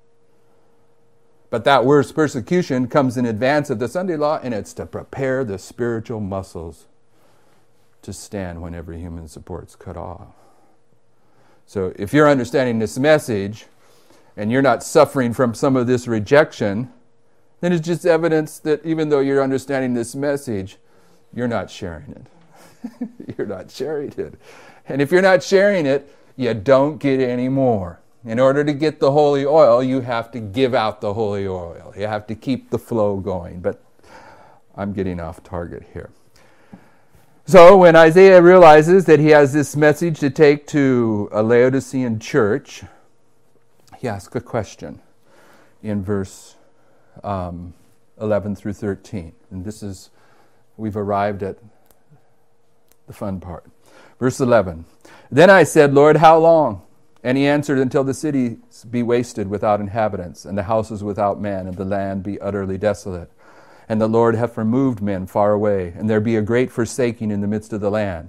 But that worst persecution comes in advance of the Sunday law, and it's to prepare the spiritual muscles to stand when every human support's cut off. So if you're understanding this message, and you're not suffering from some of this rejection, then it's just evidence that even though you're understanding this message, you're not sharing it. You're not sharing it. And if you're not sharing it, you don't get any more. In order to get the holy oil, you have to give out the holy oil. You have to keep the flow going. But I'm getting off target here. So when Isaiah realizes that he has this message to take to a Laodicean church, he asks a question in verse um, eleven through thirteen. And this is, we've arrived at the fun part. Verse eleven. Then I said, Lord, how long? And he answered, until the cities be wasted without inhabitants, and the houses without man, and the land be utterly desolate. And the Lord hath removed men far away, and there be a great forsaking in the midst of the land.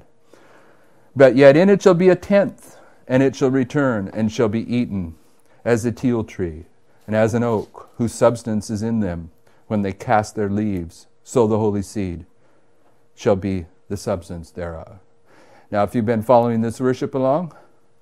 But yet in it shall be a tenth, and it shall return, and shall be eaten, as a teil tree, and as an oak, whose substance is in them, when they cast their leaves, so the holy seed shall be the substance thereof. Now, if you've been following this worship along,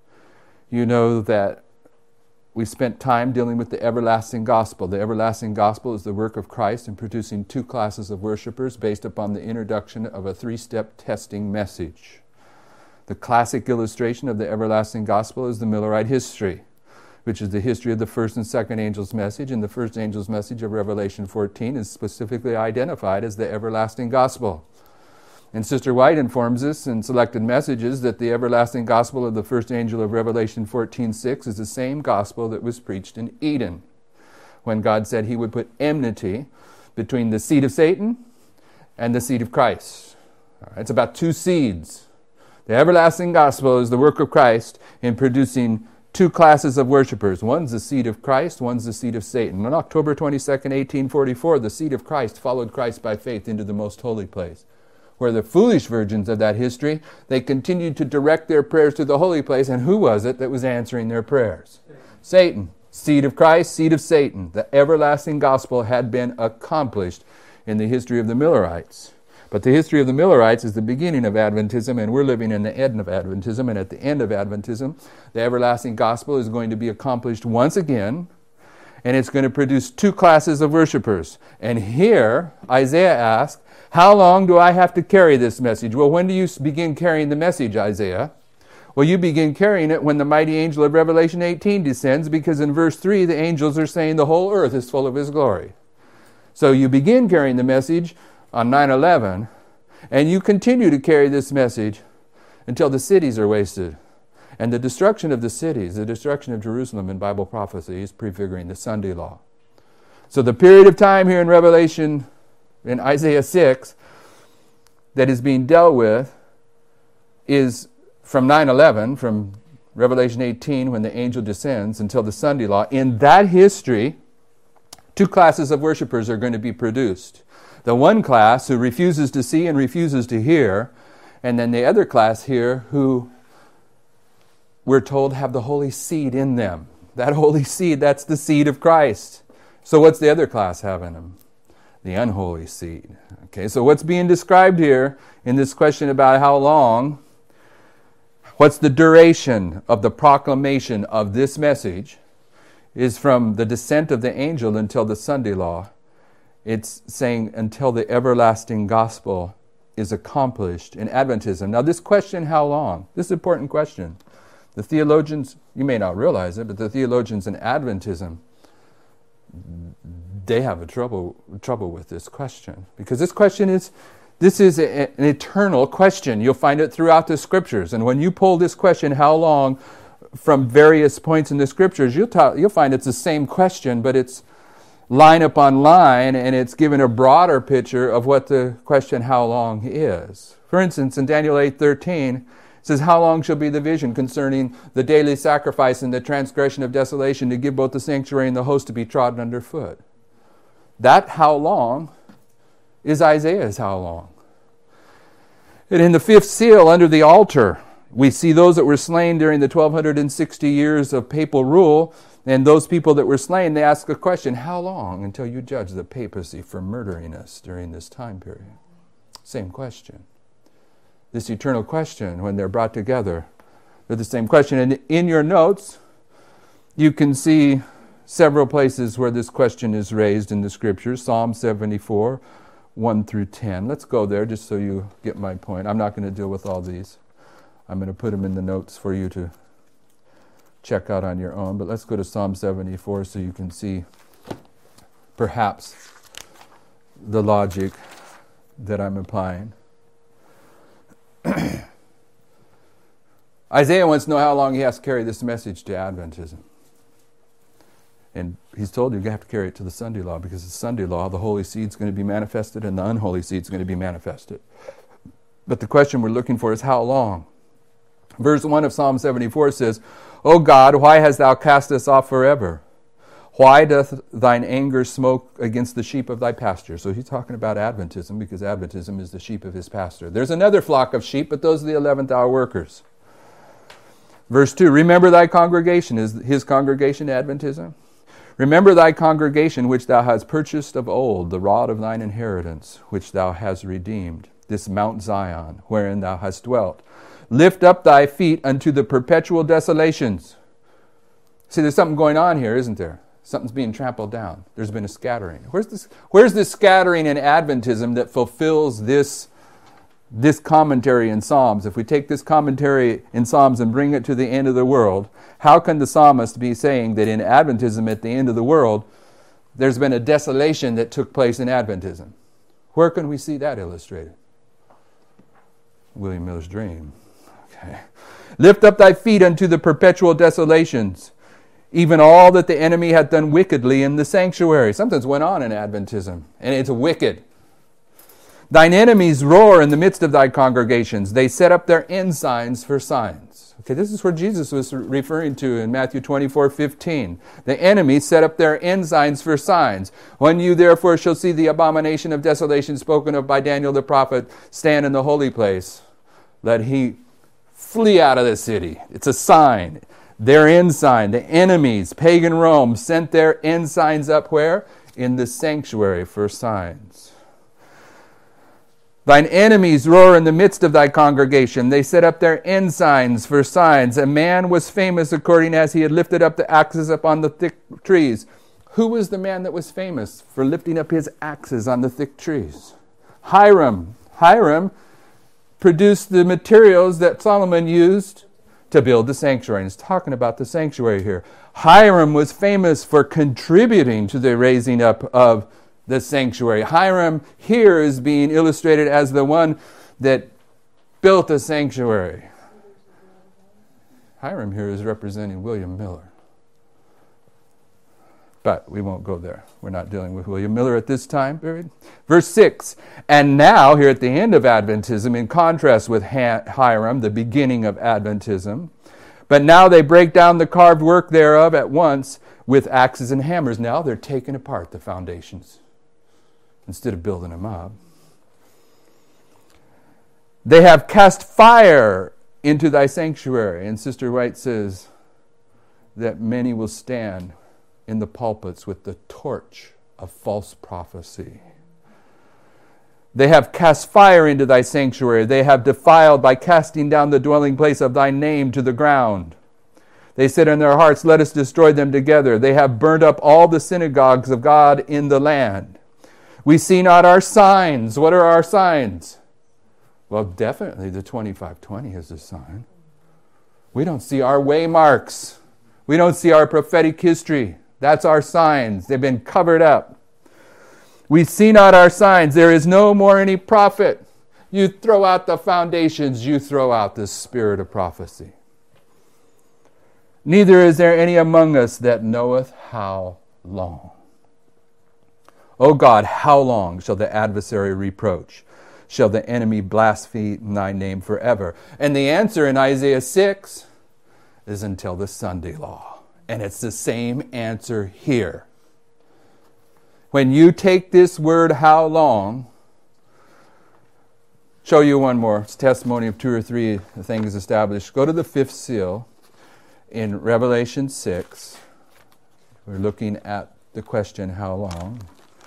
you know that we spent time dealing with the everlasting gospel. The everlasting gospel is the work of Christ in producing two classes of worshipers based upon the introduction of a three-step testing message. The classic illustration of the everlasting gospel is the Millerite history, which is the history of the first and second angel's message, and the first angel's message of Revelation fourteen is specifically identified as the everlasting gospel. And Sister White informs us in Selected Messages that the everlasting gospel of the first angel of Revelation fourteen six is the same gospel that was preached in Eden, when God said he would put enmity between the seed of Satan and the seed of Christ. All right, it's about two seeds. The everlasting gospel is the work of Christ in producing two classes of worshipers. One's the seed of Christ, one's the seed of Satan. On October twenty-second, eighteen forty-four, the seed of Christ followed Christ by faith into the most holy place, where the foolish virgins of that history, they continued to direct their prayers to the holy place. And who was it that was answering their prayers? Satan. Seed of Christ, seed of Satan. The everlasting gospel had been accomplished in the history of the Millerites. But the history of the Millerites is the beginning of Adventism, and we're living in the end of Adventism. And at the end of Adventism, the everlasting gospel is going to be accomplished once again, and it's going to produce two classes of worshipers. And here, Isaiah asks, how long do I have to carry this message? Well, when do you begin carrying the message, Isaiah? Well, you begin carrying it when the mighty angel of Revelation eighteen descends, because in verse three, the angels are saying the whole earth is full of his glory. So you begin carrying the message on nine eleven, and you continue to carry this message until the cities are wasted. And the destruction of the cities, the destruction of Jerusalem in Bible prophecy is prefiguring the Sunday law. So the period of time here in Revelation, in Isaiah six, that is being dealt with is from nine eleven, from Revelation eighteen, when the angel descends, until the Sunday law. In that history, two classes of worshipers are going to be produced. The one class who refuses to see and refuses to hear, and then the other class here who, we're told, have the holy seed in them. That holy seed, that's the seed of Christ. So what's the other class have in them? The unholy seed. Okay, so what's being described here in this question about how long, what's the duration of the proclamation of this message, is from the descent of the angel until the Sunday law. It's saying until the everlasting gospel is accomplished in Adventism. Now this question, how long? This is an important question. The theologians, you may not realize it, but the theologians in Adventism, they have a trouble trouble with this question, because this question is this is a, an eternal question. You'll find it throughout the scriptures, and when you pull this question, how long, from various points in the scriptures, you'll ta- you'll find it's the same question, but it's line upon line, and it's given a broader picture of what the question how long is. For instance, in Daniel eight thirteen, it says, how long shall be the vision concerning the daily sacrifice and the transgression of desolation, to give both the sanctuary and the host to be trodden underfoot? That how long is Isaiah's how long. And in the fifth seal, under the altar, we see those that were slain during the twelve sixty years of papal rule, and those people that were slain, they ask a question, how long until you judge the papacy for murdering us during this time period? Same question. This eternal question, when they're brought together, they're the same question. And in your notes, you can see several places where this question is raised in the scriptures. Psalm seventy-four, one through ten. Let's go there just so you get my point. I'm not going to deal with all these. I'm going to put them in the notes for you to check out on your own. But let's go to Psalm seventy-four so you can see perhaps the logic that I'm applying. Isaiah wants to know how long he has to carry this message to Adventism. And he's told you you have to carry it to the Sunday law, because the Sunday law, the holy seed is going to be manifested and the unholy seed is going to be manifested. But the question we're looking for is how long? Verse one of Psalm seventy-four says, O God, why hast thou cast us off forever? Why doth thine anger smoke against the sheep of thy pasture? So he's talking about Adventism, because Adventism is the sheep of his pasture. There's another flock of sheep, but those are the eleventh hour workers. Verse two, remember thy congregation. Is his congregation Adventism? Remember thy congregation which thou hast purchased of old, the rod of thine inheritance, which thou hast redeemed, this Mount Zion, wherein thou hast dwelt. Lift up thy feet unto the perpetual desolations. See, there's something going on here, isn't there? Something's being trampled down. There's been a scattering. Where's this, where's this scattering in Adventism that fulfills this, this commentary in Psalms? If we take this commentary in Psalms and bring it to the end of the world, how can the psalmist be saying that in Adventism at the end of the world, there's been a desolation that took place in Adventism? Where can we see that illustrated? William Miller's dream. Okay. Lift up thy feet unto the perpetual desolations, even all that the enemy hath done wickedly in the sanctuary. Something's went on in Adventism, and it's wicked. Thine enemies roar in the midst of thy congregations. They set up their ensigns for signs. Okay, this is where Jesus was referring to in Matthew twenty-four fifteen. The enemies set up their ensigns for signs. When you therefore shall see the abomination of desolation spoken of by Daniel the prophet stand in the holy place, let he flee out of the city. It's a sign. Their ensign, the enemies, pagan Rome, sent their ensigns up where? In the sanctuary for signs. Thine enemies roar in the midst of thy congregation. They set up their ensigns for signs. A man was famous according as he had lifted up the axes upon the thick trees. Who was the man that was famous for lifting up his axes on the thick trees? Hiram. Hiram produced the materials that Solomon used to build the sanctuary. And he's talking about the sanctuary here. Hiram was famous for contributing to the raising up of the sanctuary. Hiram here is being illustrated as the one that built the sanctuary. Hiram here is representing William Miller. But we won't go there. We're not dealing with William Miller at this time. Verse six, and now, here at the end of Adventism, in contrast with Hiram, the beginning of Adventism, but now they break down the carved work thereof at once with axes and hammers. Now they're taking apart the foundations instead of building them up. They have cast fire into thy sanctuary. And Sister White says that many will stand in the pulpits with the torch of false prophecy. They have cast fire into thy sanctuary. They have defiled by casting down the dwelling place of thy name to the ground. They said in their hearts, let us destroy them together. They have burned up all the synagogues of God in the land. We see not our signs. What are our signs? Well, definitely the twenty-five twenty is a sign. We don't see our waymarks. We don't see our prophetic history. That's our signs. They've been covered up. We see not our signs. There is no more any prophet. You throw out the foundations. You throw out the spirit of prophecy. Neither is there any among us that knoweth how long. O God, how long shall the adversary reproach? Shall the enemy blaspheme thy name forever? And the answer in Isaiah six is until the Sunday law. And it's the same answer here. When you take this word, how long, show you one more. It's testimony of two or three things established. Go to the fifth seal in Revelation six. We're looking at the question, how long?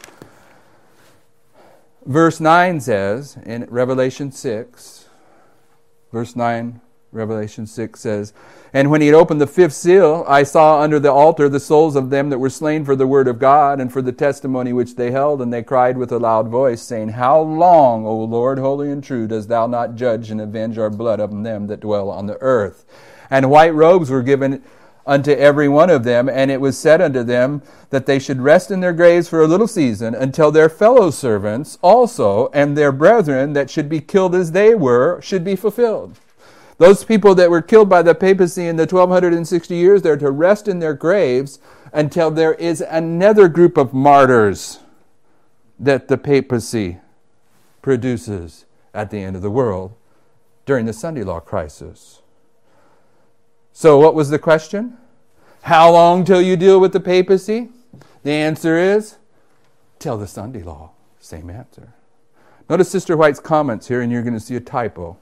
Verse nine says, in Revelation six, verse nine, Revelation six says, and when he had opened the fifth seal, I saw under the altar the souls of them that were slain for the word of God and for the testimony which they held, and they cried with a loud voice, saying, how long, O Lord, holy and true, dost thou not judge and avenge our blood of them that dwell on the earth? And white robes were given unto every one of them, and it was said unto them that they should rest in their graves for a little season until their fellow servants also and their brethren that should be killed as they were should be fulfilled. Those people that were killed by the papacy in the twelve sixty years, they're to rest in their graves until there is another group of martyrs that the papacy produces at the end of the world during the Sunday law crisis. So what was the question? How long till you deal with the papacy? The answer is, till the Sunday law. Same answer. Notice Sister White's comments here, and you're going to see a typo.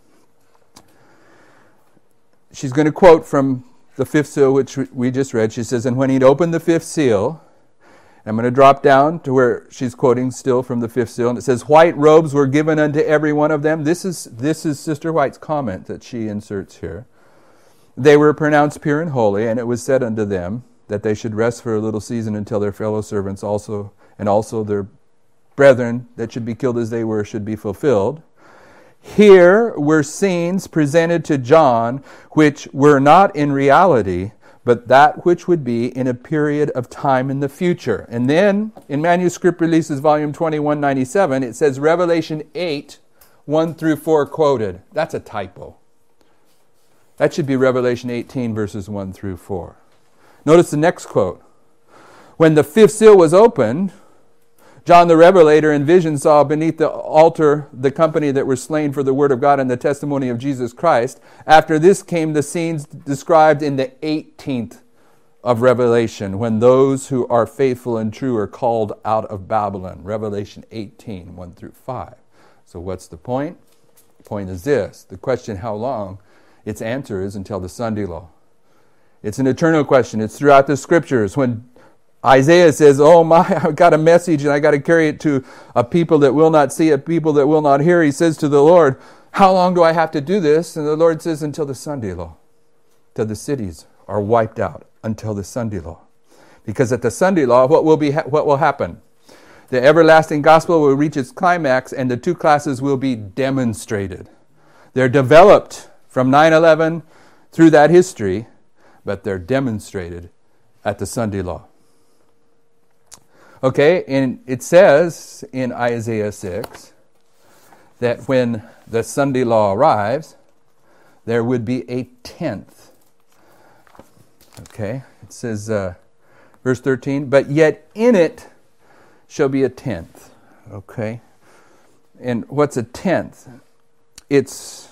She's going to quote from the fifth seal, which we just read. She says, and when he'd opened the fifth seal, I'm going to drop down to where she's quoting still from the fifth seal, and it says, white robes were given unto every one of them. This is, this is Sister White's comment that she inserts here. They were pronounced pure and holy, and it was said unto them that they should rest for a little season until their fellow servants also, and also their brethren that should be killed as they were, should be fulfilled. Here were scenes presented to John which were not in reality, but that which would be in a period of time in the future. And then, in Manuscript Releases, volume twenty-one ninety-seven, it says Revelation eight, one through four quoted. That's a typo. That should be Revelation eighteen, verses one through four. Notice the next quote. When the fifth seal was opened, John the Revelator in vision saw beneath the altar the company that were slain for the word of God and the testimony of Jesus Christ. After this came the scenes described in the eighteenth of Revelation, when those who are faithful and true are called out of Babylon. Revelation eighteen, one through five. So what's the point? The point is this. The question, how long? Its answer is until the Sunday law. It's an eternal question. It's throughout the Scriptures. When Isaiah says, oh my, I've got a message and I got to carry it to a people that will not see, a people that will not hear. He says to the Lord, how long do I have to do this? And the Lord says, until the Sunday law. Till the cities are wiped out. Until the Sunday law. Because at the Sunday law, what will be ha- what will happen? The everlasting gospel will reach its climax and the two classes will be demonstrated. They're developed from nine eleven through that history, but they're demonstrated at the Sunday law. Okay, and it says in Isaiah six that when the Sunday law arrives, there would be a tenth. Okay, it says, uh, verse thirteen, but yet in it shall be a tenth. Okay, and what's a tenth? It's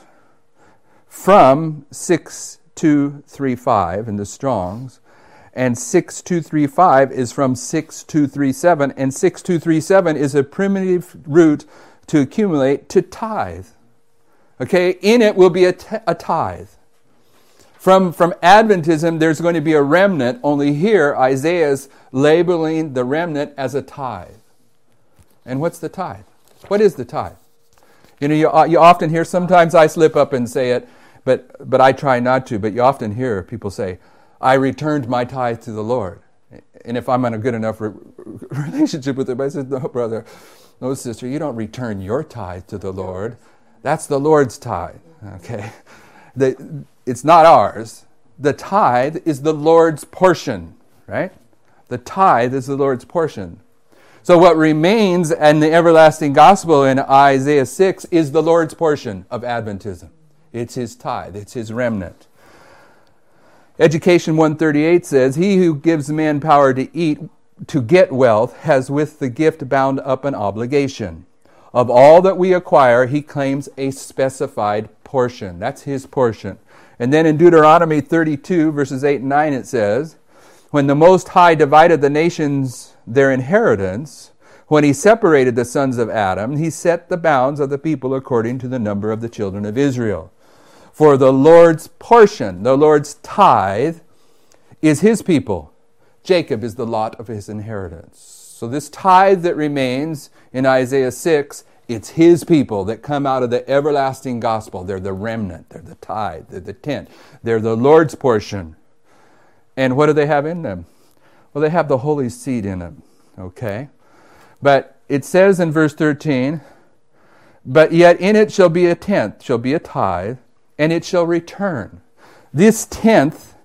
from six two three five in the Strongs, and six two three five is from six two three seven, and six two three seven is a primitive root to accumulate to tithe. Okay, in it will be a, t- a tithe. From, from Adventism, there's going to be a remnant, only here Isaiah's labeling the remnant as a tithe. And what's the tithe? What is the tithe? You know, you, you often hear, sometimes I slip up and say it, but but I try not to, but you often hear people say, I returned my tithe to the Lord. And if I'm in a good enough re- relationship with him, I said, no, brother, no, sister, you don't return your tithe to the Lord. That's the Lord's tithe, okay? The, it's not ours. The tithe is the Lord's portion, right? The tithe is the Lord's portion. So what remains in the everlasting gospel in Isaiah six is the Lord's portion of Adventism. It's his tithe. It's his remnant. Education one thirty-eight says, he who gives man power to eat, to get wealth, has with the gift bound up an obligation. Of all that we acquire, he claims a specified portion. That's his portion. And then in Deuteronomy thirty-two, verses eight and nine, it says, when the Most High divided the nations their inheritance, when he separated the sons of Adam, he set the bounds of the people according to the number of the children of Israel. For the Lord's portion, the Lord's tithe, is his people. Jacob is the lot of his inheritance. So this tithe that remains in Isaiah six, it's his people that come out of the everlasting gospel. They're the remnant. They're the tithe. They're the tenth. They're the Lord's portion. And what do they have in them? Well, they have the holy seed in them. Okay? But it says in verse thirteen, but yet in it shall be a tenth, shall be a tithe, and it shall return. This tenth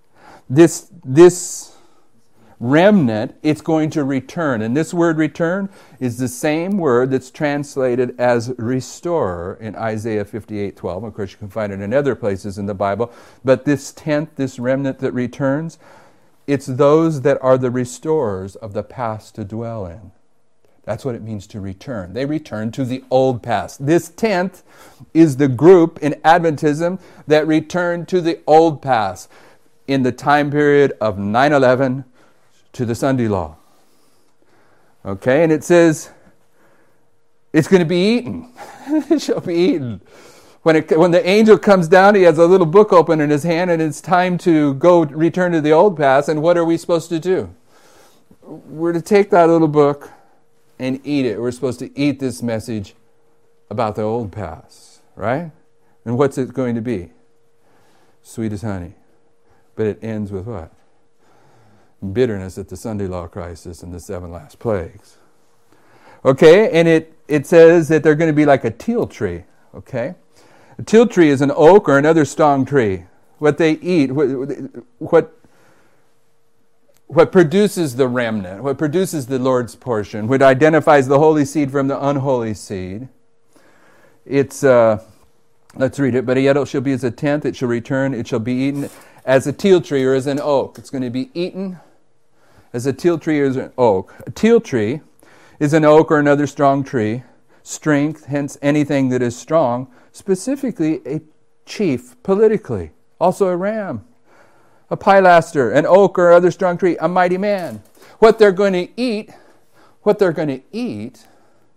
this, this remnant, it's going to return. And this word return is the same word that's translated as restorer in Isaiah fifty-eight twelve. Of course, you can find it in other places in the Bible. But this tenth, this remnant that returns, it's those that are the restorers of the past to dwell in. That's what it means to return. They return to the old past. This tenth is the group in Adventism that returned to the old past in the time period of nine eleven to the Sunday law. Okay, and it says it's going to be eaten. It shall be eaten. When, it, when the angel comes down, he has a little book open in his hand, and it's time to go return to the old past. And what are we supposed to do? We're to take that little book and eat it. We're supposed to eat this message about the old past, right? And what's it going to be? Sweet as honey. But it ends with what? Bitterness at the Sunday law crisis and the seven last plagues. Okay, and it, it says that they're going to be like a teal tree, okay? A teal tree is an oak or another strong tree. What they eat, what, what, what produces the remnant, what produces the Lord's portion, what identifies the holy seed from the unholy seed. It's, uh, let's read it. But yet it shall be as a tenth, it shall return, it shall be eaten as a teal tree or as an oak. It's going to be eaten as a teal tree or as an oak. A teal tree is an oak or another strong tree. Strength, hence anything that is strong, specifically a chief politically. Also a ram, a pilaster, an oak or other strong tree, a mighty man. What they're going to eat, what they're going to eat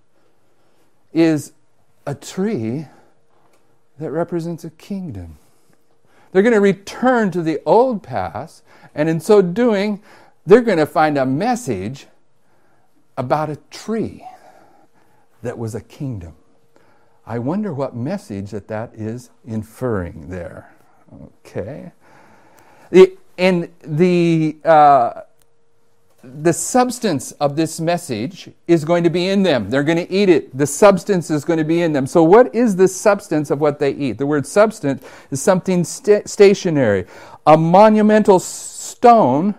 is a tree that represents a kingdom. They're going to return to the old past, and in so doing, they're going to find a message about a tree that was a kingdom. I wonder what message that that is inferring there. Okay. The, and the, uh, the substance of this message is going to be in them. They're going to eat it. The substance is going to be in them. So what is the substance of what they eat? The word substance is something st- stationary. A monumental stone,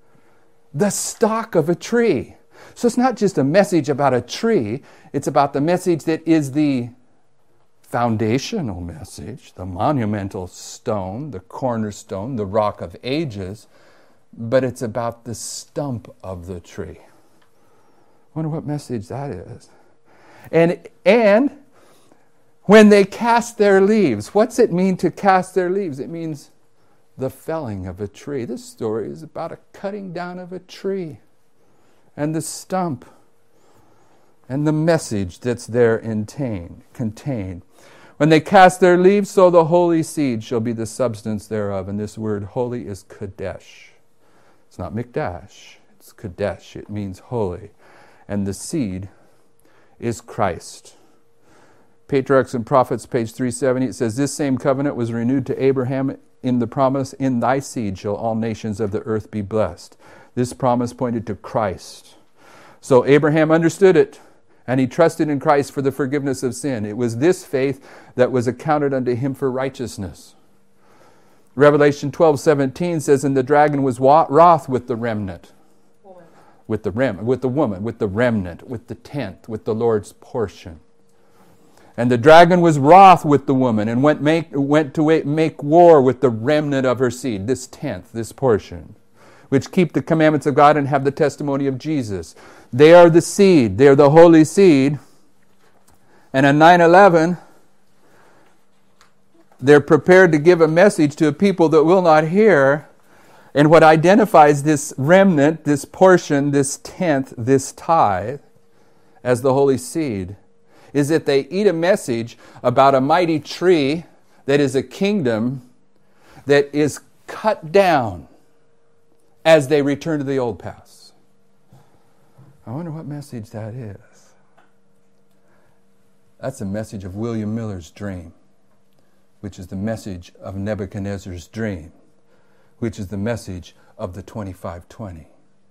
the stalk of a tree. So it's not just a message about a tree. It's about the message that is the foundational message, the monumental stone, the cornerstone, the rock of ages, but it's about the stump of the tree. I wonder what message that is. And, and when they cast their leaves, what's it mean to cast their leaves? It means the felling of a tree. This story is about a cutting down of a tree and the stump and the message that's there contained. contained. When they cast their leaves, so the holy seed shall be the substance thereof. And this word holy is Kadesh. It's not Mikdash. It's Kadesh. It means holy. And the seed is Christ. Patriarchs and Prophets, page three seventy, it says, this same covenant was renewed to Abraham in the promise, in thy seed shall all nations of the earth be blessed. This promise pointed to Christ. So Abraham understood it, and he trusted in Christ for the forgiveness of sin. It was this faith that was accounted unto him for righteousness. Revelation twelve seventeen says, and the dragon was wroth with the remnant. Woman. With the rem, with the woman, with the remnant, with the tenth, with the Lord's portion. And the dragon was wroth with the woman and went, make, went to make war with the remnant of her seed, this tenth, this portion, which keep the commandments of God and have the testimony of Jesus. They are the seed. They are the holy seed. And on nine eleven, they're prepared to give a message to a people that will not hear. And what identifies this remnant, this portion, this tenth, this tithe, as the holy seed, is that they eat a message about a mighty tree that is a kingdom that is cut down as they return to the old past. I wonder what message that is. That's a message of William Miller's dream, which is the message of Nebuchadnezzar's dream, which is the message of the twenty-five twenty.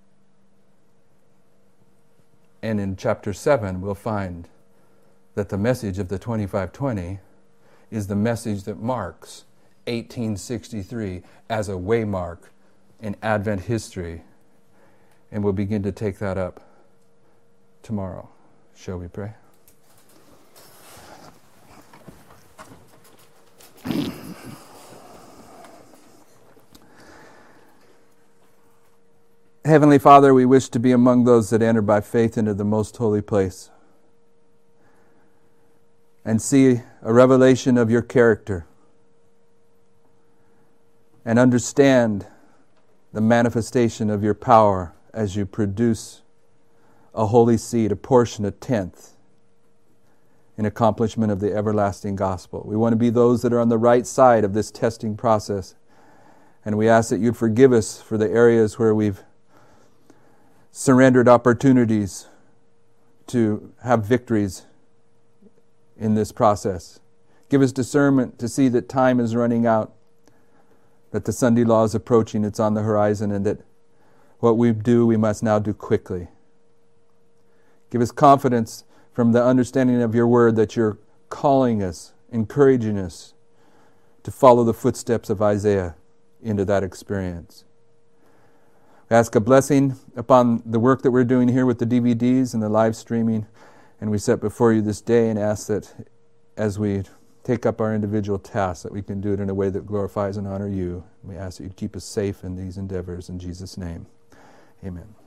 And in chapter seven, we'll find that the message of the twenty-five twenty is the message that marks eighteen sixty-three as a waymark in Advent history, and we'll begin to take that up tomorrow. Shall we pray? Heavenly Father, we wish to be among those that enter by faith into the most holy place and see a revelation of your character and understand the manifestation of your power as you produce a holy seed, a portion, a tenth, in accomplishment of the everlasting gospel. We want to be those that are on the right side of this testing process, and we ask that you'd forgive us for the areas where we've surrendered opportunities to have victories in this process. Give us discernment to see that time is running out, that the Sunday law is approaching, it's on the horizon, and that what we do, we must now do quickly. Give us confidence from the understanding of your word that you're calling us, encouraging us to follow the footsteps of Isaiah into that experience. We ask a blessing upon the work that we're doing here with the D V Ds and the live streaming, and we set before you this day and ask that as we take up our individual tasks, that we can do it in a way that glorifies and honors you. We ask that you keep us safe in these endeavors in Jesus' name. Amen.